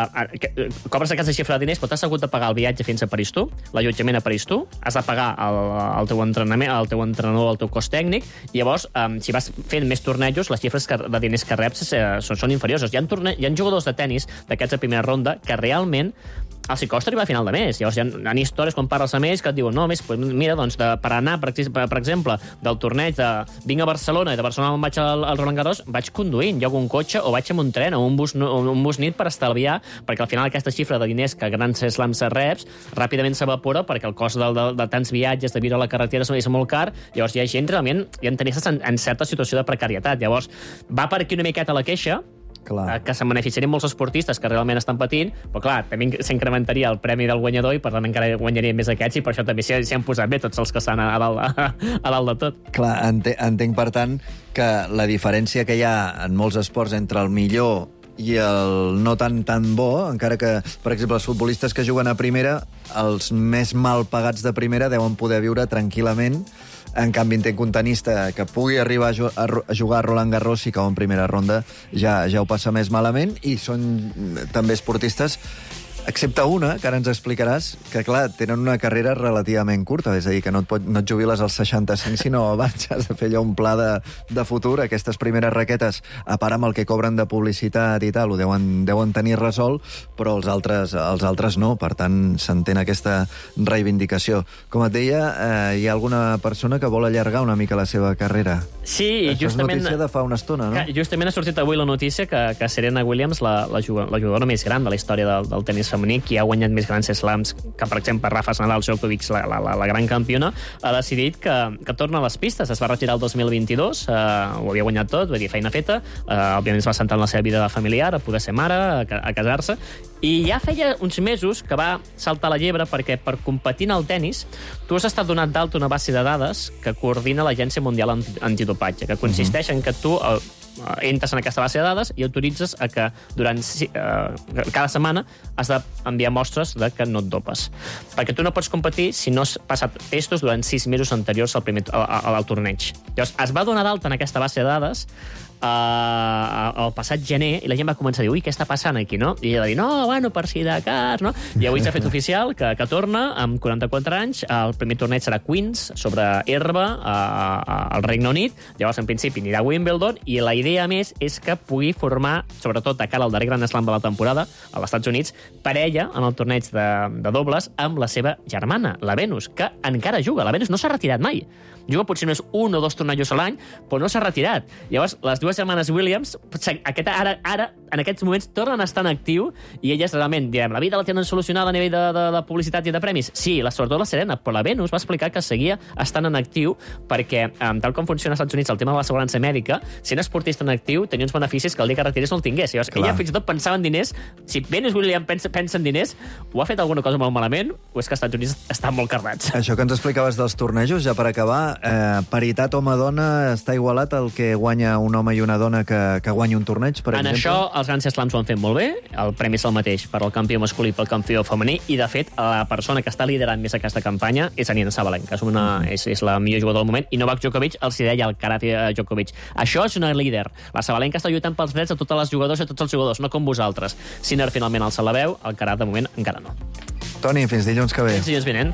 cobres aquesta xifra de diners, però t'has hagut de pagar el viatge fins a París tu, l'allotjament a París tu, has de pagar el teu entrenament, el teu entrenador, el teu cos tècnic, i llavors, si vas fent més tornejos, les xifres de diners que reps són inferiors. Hi ha jugadors de tenis d'aquests de primera ronda que realment els hi costa arribar a final de mes. Llavors hi ha històries quan parles amb ells que et diuen, no, més, mira, doncs, per anar, per exemple, del torneig de vinc a Barcelona i de Barcelona me'n vaig al Roland Garros, vaig conduint, jo un cotxe o vaig amb un tren o un bus nit per estalviar, perquè al final aquesta xifra de diners que grans slams reps ràpidament s'evapora perquè el cost de tants viatges, de viure a la carretera és molt car. Llavors hi ha gent realment, hi ha tenistes en certa situació de precarietat. Llavors va per aquí una miqueta la queixa, que se'n beneficiarien molts esportistes que realment estan patint, però clar, també s'incrementaria el premi del guanyador i per tant encara guanyarien més aquests i per això també s'hi han posat bé tots els que estan a dalt de tot. Clar, entenc per tant que la diferència que hi ha en molts esports entre el millor i el no tan bo, encara que, per exemple, els futbolistes que juguen a primera, els més mal pagats de primera deuen poder viure tranquil·lament. En canvi, entenc que un tenista que pugui arribar a jugar a Roland Garros i que en primera ronda ja ho passa més malament, i són també esportistes, excepte una, que ara ens explicaràs, que, clar, tenen una carrera relativament curta, és a dir, que no et jubiles als 65, sinó abans has de fer allò un pla de futur. Aquestes primeres raquetes, a part amb el que cobren de publicitat i tal, ho deuen tenir resolt, però els altres no, per tant, s'entén aquesta reivindicació. Com et deia, hi ha alguna persona que vol allargar una mica la seva carrera. Sí, això justament... Això és notícia de fa una estona, no? Justament ha sortit avui la notícia que Serena Williams, la jugadora més gran de la història del tenis femení, qui ha guanyat més grans slams que, per exemple, Rafa Nadal, Djokovic, la gran campiona, ha decidit que torna a les pistes. Es va retirar el 2022, ho havia guanyat tot, vull dir, feina feta, òbviament es va centrar en la seva vida familiar, a poder ser mare, a casar-se, i ja feia uns mesos que va saltar la llebre perquè per competir en el tenis tu has estat donat d'alta una base de dades que coordina l'Agència Mundial Antidopatge, que consisteix en que tu entres en aquesta base de dades i autoritzes a que durant cada setmana has d'enviar mostres de que no et dopes. Perquè tu no pots competir si no has passat testos durant 6 mesos anteriors al torneig. Llavors, es va donar d'alta en aquesta base de dades el passat gener, i la gent va començar a dir, ui, què està passant aquí, no? I ella va dir, no, bueno, per si de cas, no? I avui s'ha fet oficial que torna amb 44 anys, el primer torneig serà Queens, sobre herba, al Regne Unit, llavors en principi anirà a Wimbledon, i la idea més és que pugui formar, sobretot de cara al darrer Grand Slam de la temporada, als Estats Units, parella en el torneig de dobles amb la seva germana, la Venus, que encara juga. La Venus no s'ha retirat mai. Juga potser només 1 o 2 tornejos a l'any, però no s'ha retirat. Llavors, les dues germanes Williams, ara, en aquests moments, tornen a estar en actiu, i elles realment, direm, la vida la tenen solucionada a nivell de publicitat i de premis? Sí, sobretot la Serena, però la Venus va explicar que seguia estant en actiu perquè, tal com funciona als Estats Units el tema de l'assegurança mèdica, sent esportista en actiu tenia uns beneficis que el dia que retirés no el tingués. Llavors, ella fins i tot pensava en diners. Si Venus Williams pensa en diners, o ha fet alguna cosa molt malament, o és que als Estats Units estan molt carregats. Això que ens explicaves dels tornejos, ja per acabar, paritat home-dona està igualat el que guanya un home i una dona que guanya un torneig, per exemple? En això els Grans Slams ho han fet molt bé, el premi és el mateix per al campió masculí i pel campió femení, i de fet la persona que està liderant més aquesta campanya és Aryna Sabalenka, és la millor jugadora del moment, i Novak Djokovic els deia el karate a Djokovic. Això és una líder. La Sabalenka està lluitant pels drets de totes les jugadores i de tots els jugadors, no com vosaltres. Sinner finalment alça la veu, el Alcaraz de moment encara no. Toni, fins dilluns que ve. Fins dilluns vinent.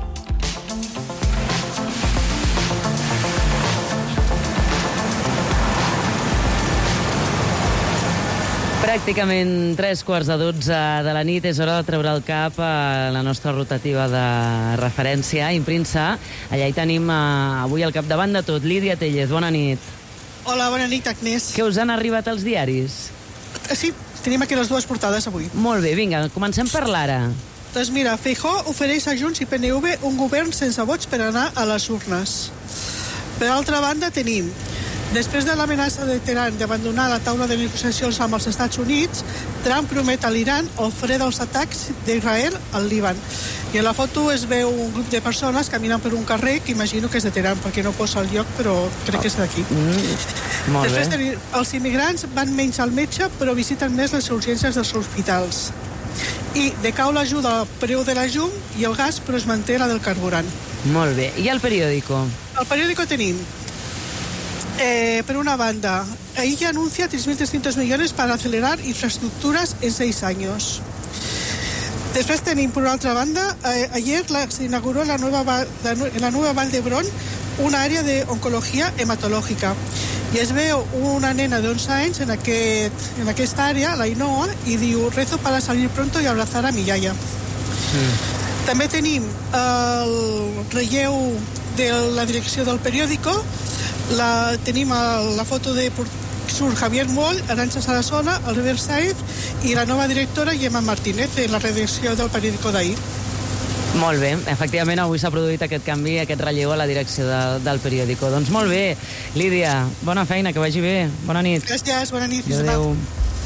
Pràcticament 3:45 de la nit, és hora de treure el cap a la nostra rotativa de referència, Imprinsa. Allà hi tenim avui al capdavant de tot, Lídia Tellez. Bona nit. Hola, bona nit, Agnès. Què us han arribat als diaris? Sí, tenim aquí les dues portades avui. Molt bé, vinga, comencem per l'ara. Doncs mira, Feijóo ofereix a Junts i PNV un govern sense vots per anar a les urnes. Per altra banda, tenim: després de l'amenaça de Teheran d'abandonar la taula de negociacions amb els Estats Units, Trump promet a l'Iran el fre dels atacs d'Israel al Líban. I en la foto es veu un grup de persones caminant per un carrer que imagino que és de Teheran, perquè no posa el lloc, però crec que és d'aquí. Molt Després bé. tenim, els immigrants van menys al metge, però visiten més les urgències dels hospitals. I decau l'ajuda al preu de la llum i el gas, però es manté la del carburant. Molt bé. I el periòdico? Al periòdico tenim, per una banda, ella anuncia 3.300 millones para acelerar infraestructuras en 6 años. Después tenim, por otra banda, ayer se inauguró en la nueva Vall d'Hebron una àrea d'oncología hematològica. I es veu una nena de 11 anys en aquesta àrea, la Inoa, i diu: rezo para salir pronto y abrazar a mi yaya. També tenim el relleu de la direcció del periòdico. Tenim la foto de surt Javier Moll, Arantxa Sarasola, Albert Sainz i la nova directora Gemma Martínez en la redacció del periòdico d'ahir. Molt bé, efectivament avui s'ha produït aquest canvi, aquest relleu a la direcció del periòdico. Doncs molt bé, Lídia, bona feina, que vagi bé. Bona nit. Gràcies, bona nit. Adéu.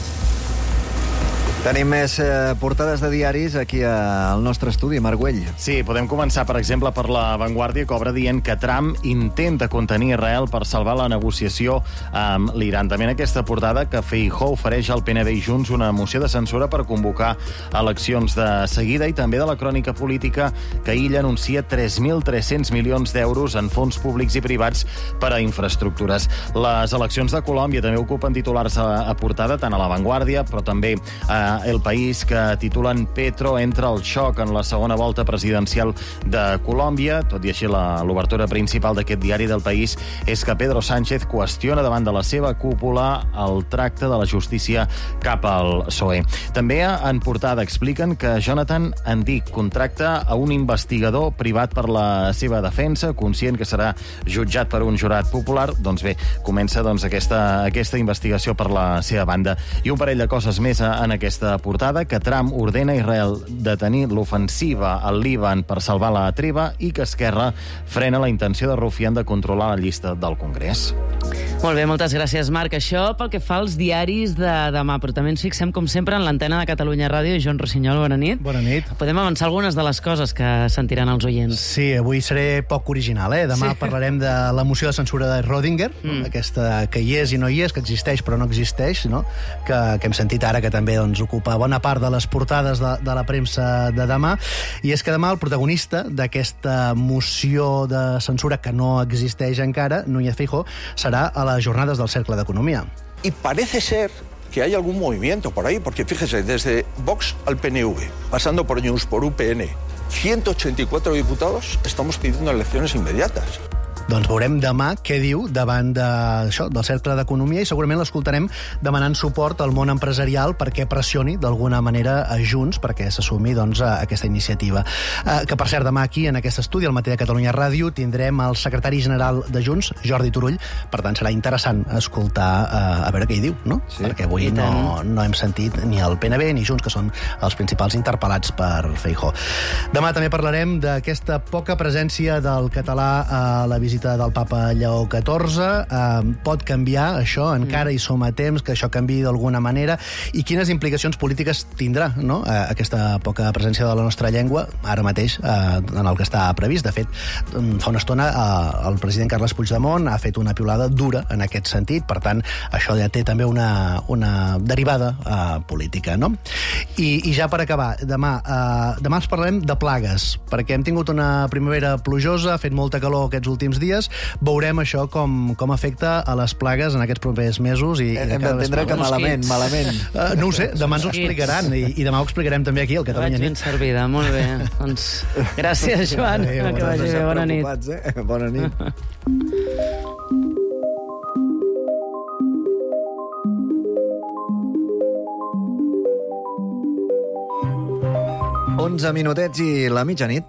Tenim més portades de diaris aquí al nostre estudi, Marc Güell. Sí, podem començar, per exemple, per La Vanguardia, que obre dient que Trump intenta contenir Israel per salvar la negociació amb l'Iran. També en aquesta portada que Feijóo ofereix al PNV i Junts una moció de censura per convocar eleccions de seguida, i també de la crònica política que illa anuncia 3.300 milions d'euros en fons públics i privats per a infraestructures. Les eleccions de Colòmbia també ocupen titulars a portada, tant a La Vanguardia, però també a El País, que titulen Petro entra al xoc en la segona volta presidencial de Colòmbia. Tot i així, l'obertura principal d'aquest diari del País és que Pedro Sánchez qüestiona davant de la seva cúpula el tracte de la justícia cap al PSOE. També en portada expliquen que Jonathan Andic contracta a un investigador privat per la seva defensa, conscient que serà jutjat per un jurat popular. Doncs bé, comença aquesta investigació per la seva banda. I un parell de coses més en aquesta portada: que Trump ordena a Israel detenir l'ofensiva al Líban per salvar la treva, i que Esquerra frena la intenció de Rufián de controlar la llista del Congrés. Molt bé, moltes gràcies, Marc. Això pel que fa als diaris de demà, però també ens fixem, com sempre, en l'antena de Catalunya Ràdio. Joan Rossinyol, bona nit. Bona nit. Podem avançar algunes de les coses que sentiran els oients. Sí, avui seré poc original, Demà parlarem de la moció de censura de Rödinger, aquesta que hi és i no hi és, que existeix però no existeix, no? Que hem sentit ara, que també ocupa bona part de les portades de la premsa de demà. I és que demà el protagonista d'aquesta moció de censura que no existeix encara, Núñez Feijóo, serà a les jornades del Cercle d'Economia. Y parece ser que hay algún movimiento por ahí, porque fíjese, desde Vox al PNV, pasando por Junts, por UPN, 184 diputados, estamos pidiendo elecciones inmediatas. Doncs veurem demà què diu davant d'això, del Cercle d'Economia, i segurament l'escoltarem demanant suport al món empresarial perquè pressioni d'alguna manera a Junts perquè s'assumi aquesta iniciativa. Que, per cert, demà aquí, en aquest estudi, al Matí de Catalunya Ràdio, tindrem el secretari general de Junts, Jordi Turull. Per tant, serà interessant escoltar a veure què hi diu, no? Sí, perquè avui no hem sentit ni el PNB ni Junts, que són els principals interpel·lats per Feijóo. Demà també parlarem d'aquesta poca presència del català a la visita visita del papa Lleó XIV. Pot canviar això? Encara hi som a temps que això canviï d'alguna manera? I quines implicacions polítiques tindrà, no?, aquesta poca presència de la nostra llengua ara mateix en el que està previst. De fet, fa una estona el president Carles Puigdemont ha fet una piulada dura en aquest sentit. Per tant, això ja té també una derivada política, no? I ja per acabar, demà ens parlarem de plagues, perquè hem tingut una primavera plujosa, ha fet molta calor aquests últims dies. Veurem això com afecta a les plagues en aquests propers mesos. Hem d'entendre que malament. No ho sé, demà ens ho explicaran, i demà ho explicarem també aquí, al Catalunya Nit. Vaig ben servida, molt bé. Doncs gràcies, Joan. Que vagi bé, bona nit. Bona nit. 11 minutets i la mitjanit.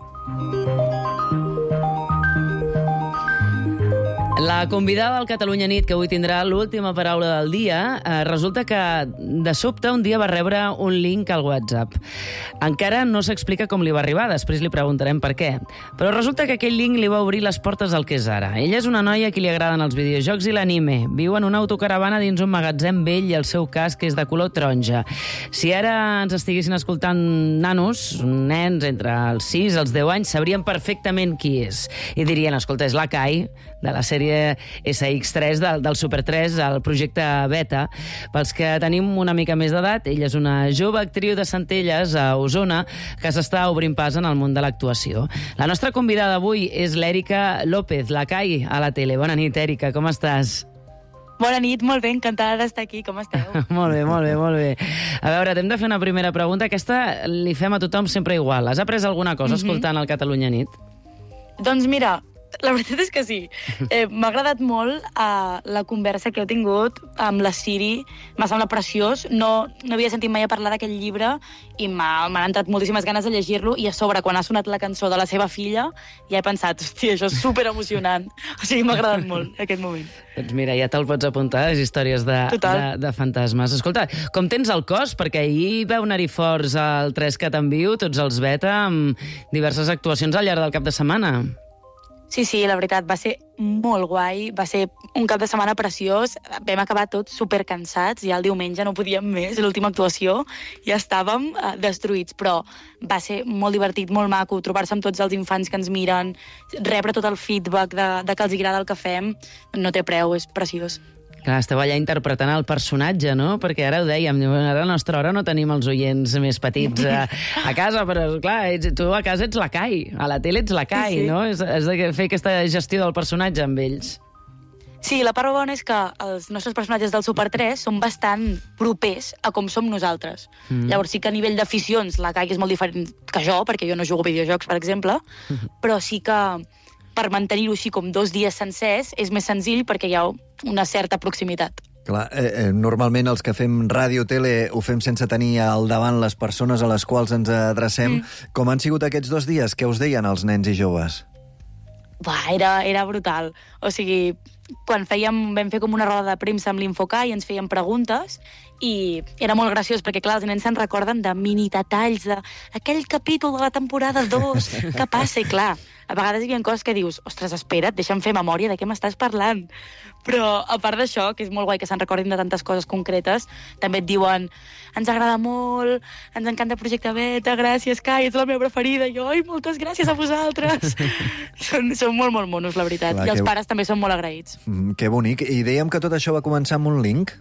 La convidada del Catalunya Nit, que avui tindrà l'última paraula del dia, resulta que de sobte un dia va rebre un link al WhatsApp. Encara no s'explica com li va arribar, després li preguntarem per què. Però resulta que aquell link li va obrir les portes del que és ara. Ella és una noia a qui li agraden els videojocs i l'anime. Viu en una autocaravana dins un magatzem vell i el seu casc és de color taronja. Si ara ens estiguessin escoltant nanos, nens entre els 6 i els 10 anys, sabrien perfectament qui és. I dirien, escolta, és la Kai, de la sèrie SX3 del Super 3, el projecte Beta. Pels que tenim una mica més d'edat, ella és una jove actriu de Centelles, a Osona, que s'està obrint pas en el món de l'actuació. La nostra convidada avui és l'Èrica López, la Kai, a la tele. Bona nit, Èrica, com estàs? Bona nit, molt bé, encantada d'estar aquí. Com esteu? Molt bé, molt bé, molt bé. A veure, t'hem de fer una primera pregunta. Aquesta li fem a tothom sempre igual. Has après alguna cosa escoltant el Catalunya Nit? Doncs mira, la veritat és que sí. M'ha agradat molt la conversa que heu tingut amb la Siri. M'ha semblat preciós. No havia sentit mai a parlar d'aquest llibre i m'han entrat moltíssimes ganes de llegir-lo, i a sobre, quan ha sonat la cançó de la seva filla, ja he pensat, hòstia, això és superemocionant. O sigui, m'ha agradat molt aquest moment. Doncs mira, ja te'l pots apuntar, les històries de fantasmes. Escolta, com tens el cos? Perquè ahir veu anar-hi forts al 3 que t'envio, tots els Beta, amb diverses actuacions al llarg del cap de setmana. Sí, la veritat, va ser molt guai, va ser un cap de setmana preciós, vam acabar tots supercansats, ja el diumenge no podíem més, l'última actuació, ja estàvem destruïts, però va ser molt divertit, molt maco, trobar-se amb tots els infants que ens miren, rebre tot el feedback de que els agrada el que fem, no té preu, és preciós. Clar, esteu allà interpretant el personatge, no? Perquè ara ho dèiem, ara a la nostra hora no tenim els oients més petits a casa, però clar, tu a casa ets la Kai, a la tele ets la Kai, no? Has de fer aquesta gestió del personatge amb ells. Sí, la part bona és que els nostres personatges del Super 3 són bastant propers a com som nosaltres. Llavors sí que a nivell d'aficions la Kai és molt diferent que jo, perquè jo no jugo a videojocs, per exemple, però sí que per mantenir-ho així com 2 dies sencers és més senzill perquè hi ha una certa proximitat. Clar, normalment els que fem ràdio, tele, ho fem sense tenir al davant les persones a les quals ens adrecem. Com han sigut aquests 2 dies? Què us deien els nens i joves? Era brutal. O sigui, quan vam fer com una roda de premsa amb l'Infoca i ens feien preguntes, i era molt graciós, perquè clar, els nens se'n recorden de mini-detalls, d'aquell capítol de la temporada 2, que passa, i clar, a vegades hi ha coses que dius, ostres, espera't, deixa'm fer memòria de què m'estàs parlant. Però, a part d'això, que és molt guai que se'n recordin de tantes coses concretes, també et diuen, ens agrada molt, ens encanta el projecte Beta, gràcies, Kai, ets la meva preferida, i jo, ai, moltes gràcies a vosaltres. Són molt, molt monos, la veritat. Clar, i els pares també són molt agraïts. Que bonic. I dèiem que tot això va començar amb un link?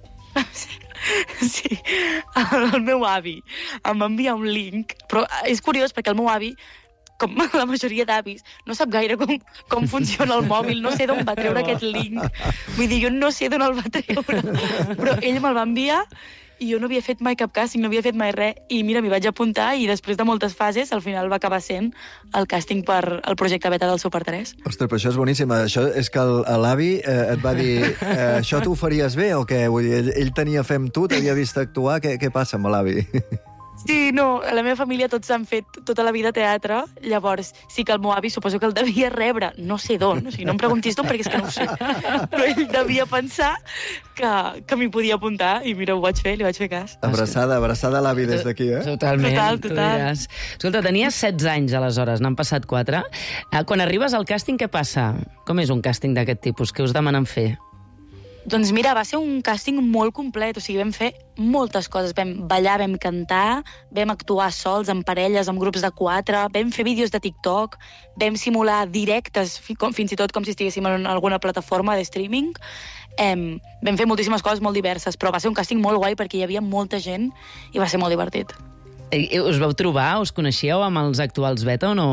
Sí, el meu avi em va enviar un link, però és curiós perquè el meu avi, com la majoria d'avis, no sap gaire com funciona el mòbil, no sé d'on va treure aquest link. Vull dir, jo no sé d'on el va treure, però ell me'l va enviar i jo no havia fet mai cap càsting, no havia fet mai res, i mira, m'hi vaig apuntar i després de moltes fases, al final va acabar sent el càsting per al projecte Beta del Super 3. Ostres, però això és boníssim. Això és que l'avi et va dir, això t'ho faries bé o què? Vull dir, ell tenia fe amb tu, t'havia vist actuar, què passa amb l'avi? Sí, no, a la meva família tots han fet tota la vida teatre, llavors sí que el meu avi suposo que el devia rebre, no sé d'on, o sigui, no em preguntis d'on perquè és que no ho sé, però ell devia pensar que m'hi podia apuntar i mira, ho vaig fer, li vaig fer cas. Abraçada a l'avi des d'aquí, eh? Totalment. Total. Escolta, tenies 16 anys aleshores, n'han passat 4. Quan arribes al càsting, què passa? Com és un càsting d'aquest tipus? Què us demanen fer? Doncs mira, va ser un càsting molt complet, o sigui, vam fer moltes coses. Vam ballar, vam cantar, vam actuar sols, en parelles, en grups de 4, vam fer vídeos de TikTok, vam simular directes, fins i tot com si estiguéssim en alguna plataforma de streaming. Vam fer moltíssimes coses molt diverses, però va ser un càsting molt guai perquè hi havia molta gent i va ser molt divertit. Us vau trobar, us coneixíeu amb els actuals Beta o no?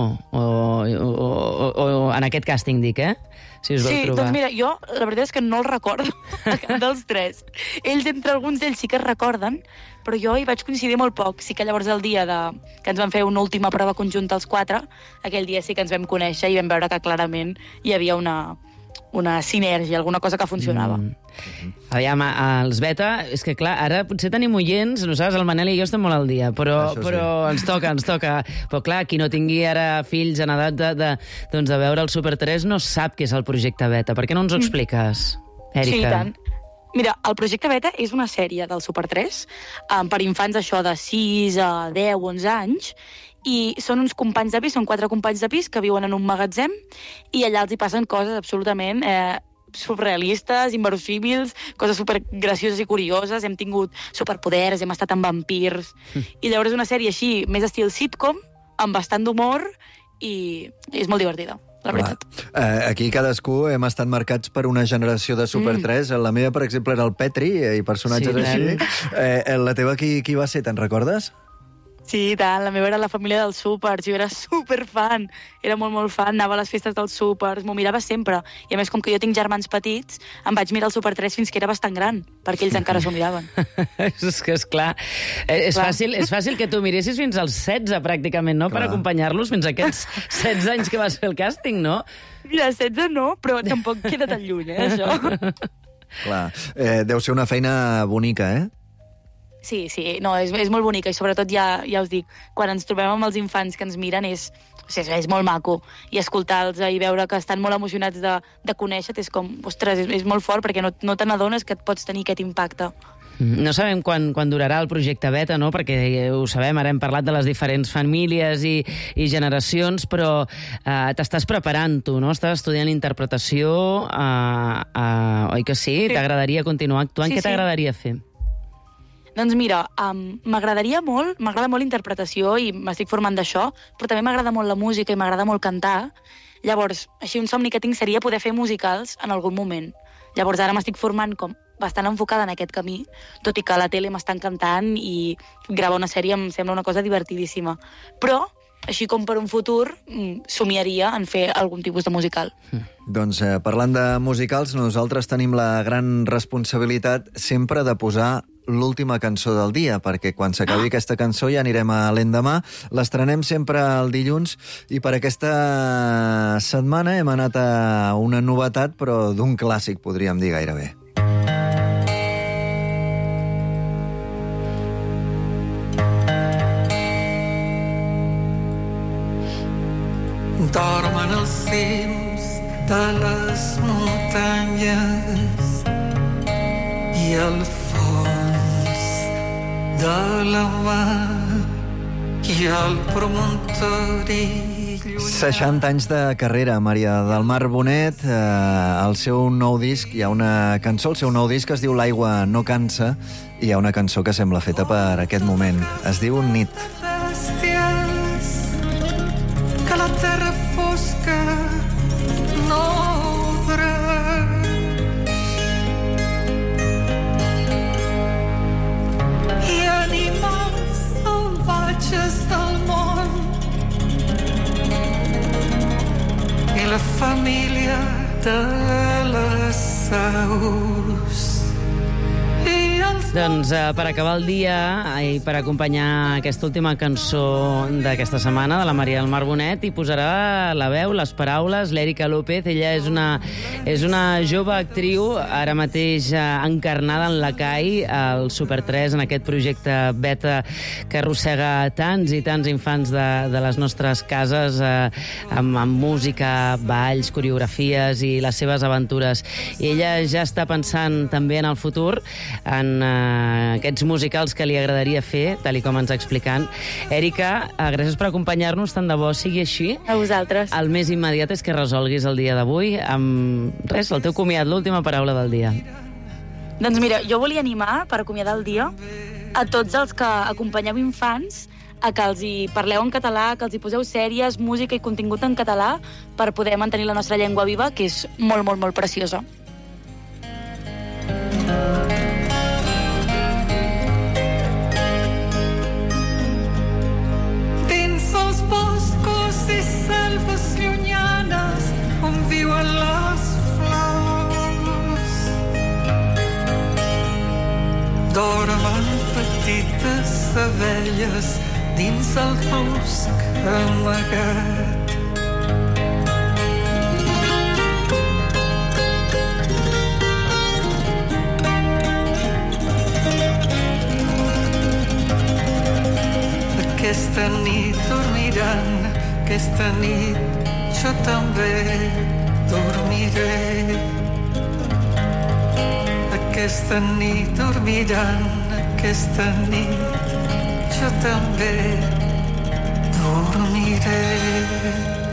O en aquest càsting, dic, eh? Si us vau trobar. Doncs mira, jo la veritat és que no el recordo, dels 3. Ells, entre alguns d'ells, sí que es recorden, però jo hi vaig coincidir molt poc. Sí que llavors el dia que ens van fer una última prova conjunta els 4, aquell dia sí que ens vam conèixer i vam veure que clarament hi havia una sinergia, alguna cosa que funcionava. Aviam, els Beta, és que clar, ara potser tenim oients, no saps, el Manel i jo estem molt al dia, però ens toca. Però clar, qui no tingui ara fills en edat de veure el Super 3 no sap què és el projecte Beta. Per què no ens ho expliques, Èrica? Sí, i tant. Mira, el projecte Beta és una sèrie del Super 3 per infants això de 6 a 10, 11 anys, i són uns companys de pis, són 4 companys de pis que viuen en un magatzem i allà els hi passen coses absolutament surrealistes, inverosímils, coses supergracioses i curioses. Hem tingut superpoders, hem estat amb vampirs. I llavors és una sèrie així, més estil sitcom, amb bastant d'humor i és molt divertida. La veritat. Aquí cadascú hem estat marcats per una generació de Super 3. La meva, per exemple, era el Petri i personatges així. La teva qui va ser, te'n recordes? Sí, tant. La meva era la família dels súpers. Jo era superfan. Era molt, molt fan. Anava a les festes dels súpers. M'ho mirava sempre. I a més, com que jo tinc germans petits, em vaig mirar el Super 3 fins que era bastant gran, perquè ells encara s'ho miraven. És que, esclar, és fàcil que tu miressis fins als 16, pràcticament, no? Per acompanyar-los fins a aquests 16 anys que vas fer el càsting, no? Mira, 16 no, però tampoc queda tan lluny, això. Clar. Deu ser una feina bonica, eh? Sí, no, és molt bonica i sobretot ja us dic, quan ens trobem amb els infants que ens miren és molt maco i escoltar-los i veure que estan molt emocionats de conèixer-te és com, ostres, és molt fort perquè no te n'adones que et pots tenir aquest impacte. No sabem quan durarà el projecte Beta, no? Perquè ho sabem, ara hem parlat de les diferents famílies i generacions, però t'estàs preparant tu, no? Estàs estudiant interpretació, oi que sí? T'agradaria continuar actuant? Què t'agradaria fer? Doncs mira, m'agrada molt interpretació i m'estic formant d'això, però també m'agrada molt la música i m'agrada molt cantar. Llavors, així un somni que tinc seria poder fer musicals en algun moment. Llavors ara m'estic formant com bastant enfocada en aquest camí, tot i que a la tele m'estan cantant i gravar una sèrie em sembla una cosa divertidíssima. Però, així com per un futur, somiaria en fer algun tipus de musical. Doncs parlant de musicals, nosaltres tenim la gran responsabilitat sempre de posar l'última cançó del dia, perquè quan s'acabi aquesta cançó ja anirem a l'endemà. L'estrenem sempre el dilluns i per aquesta setmana hem anat a una novetat, però d'un clàssic, podríem dir gairebé. Dormen els cims de les muntanyes i el fons de la mar i el promontori 60 anys de carrera, Maria del Mar Bonet. El seu nou disc, hi ha una cançó, el seu nou disc es diu L'aigua no cansa, i hi ha una cançó que sembla feta per aquest moment. Es diu Nit. bèsties que la terra fosca no obre. I animals salvatges del món i la família de les aus i els Doncs per acabar el dia i per acompanyar aquesta última cançó d'aquesta setmana de la Maria del Mar Bonet, hi posarà la veu, les paraules, l'Èrika López. Ella és una jove actriu, ara mateix encarnada en la CAI, al Super 3, en aquest projecte beta que arrossega tants i tants infants de les nostres cases, amb música, balls, coreografies i les seves aventures. I ella ja està pensant també en el futur, en aquests musicals que li agradaria fer, tal i com ens ha explicat. Èrica, gràcies per acompanyar-nos, tant de bo sigui així. A vosaltres. El més immediat és que resolguis el dia d'avui amb res, el teu comiat, l'última paraula del dia. Doncs mira, jo volia animar, per acomiadar el dia, a tots els que acompanyeu infants a que els hi parleu en català, que els hi poseu sèries, música i contingut en català per poder mantenir la nostra llengua viva, que és molt, molt, molt preciosa. Viuen les flors, dormen petites abelles dins el bosc amagat. Aquesta nit dormiran, aquesta nit jo també dormiré. Aquesta nit dormiran, aquesta nit jo també dormiré.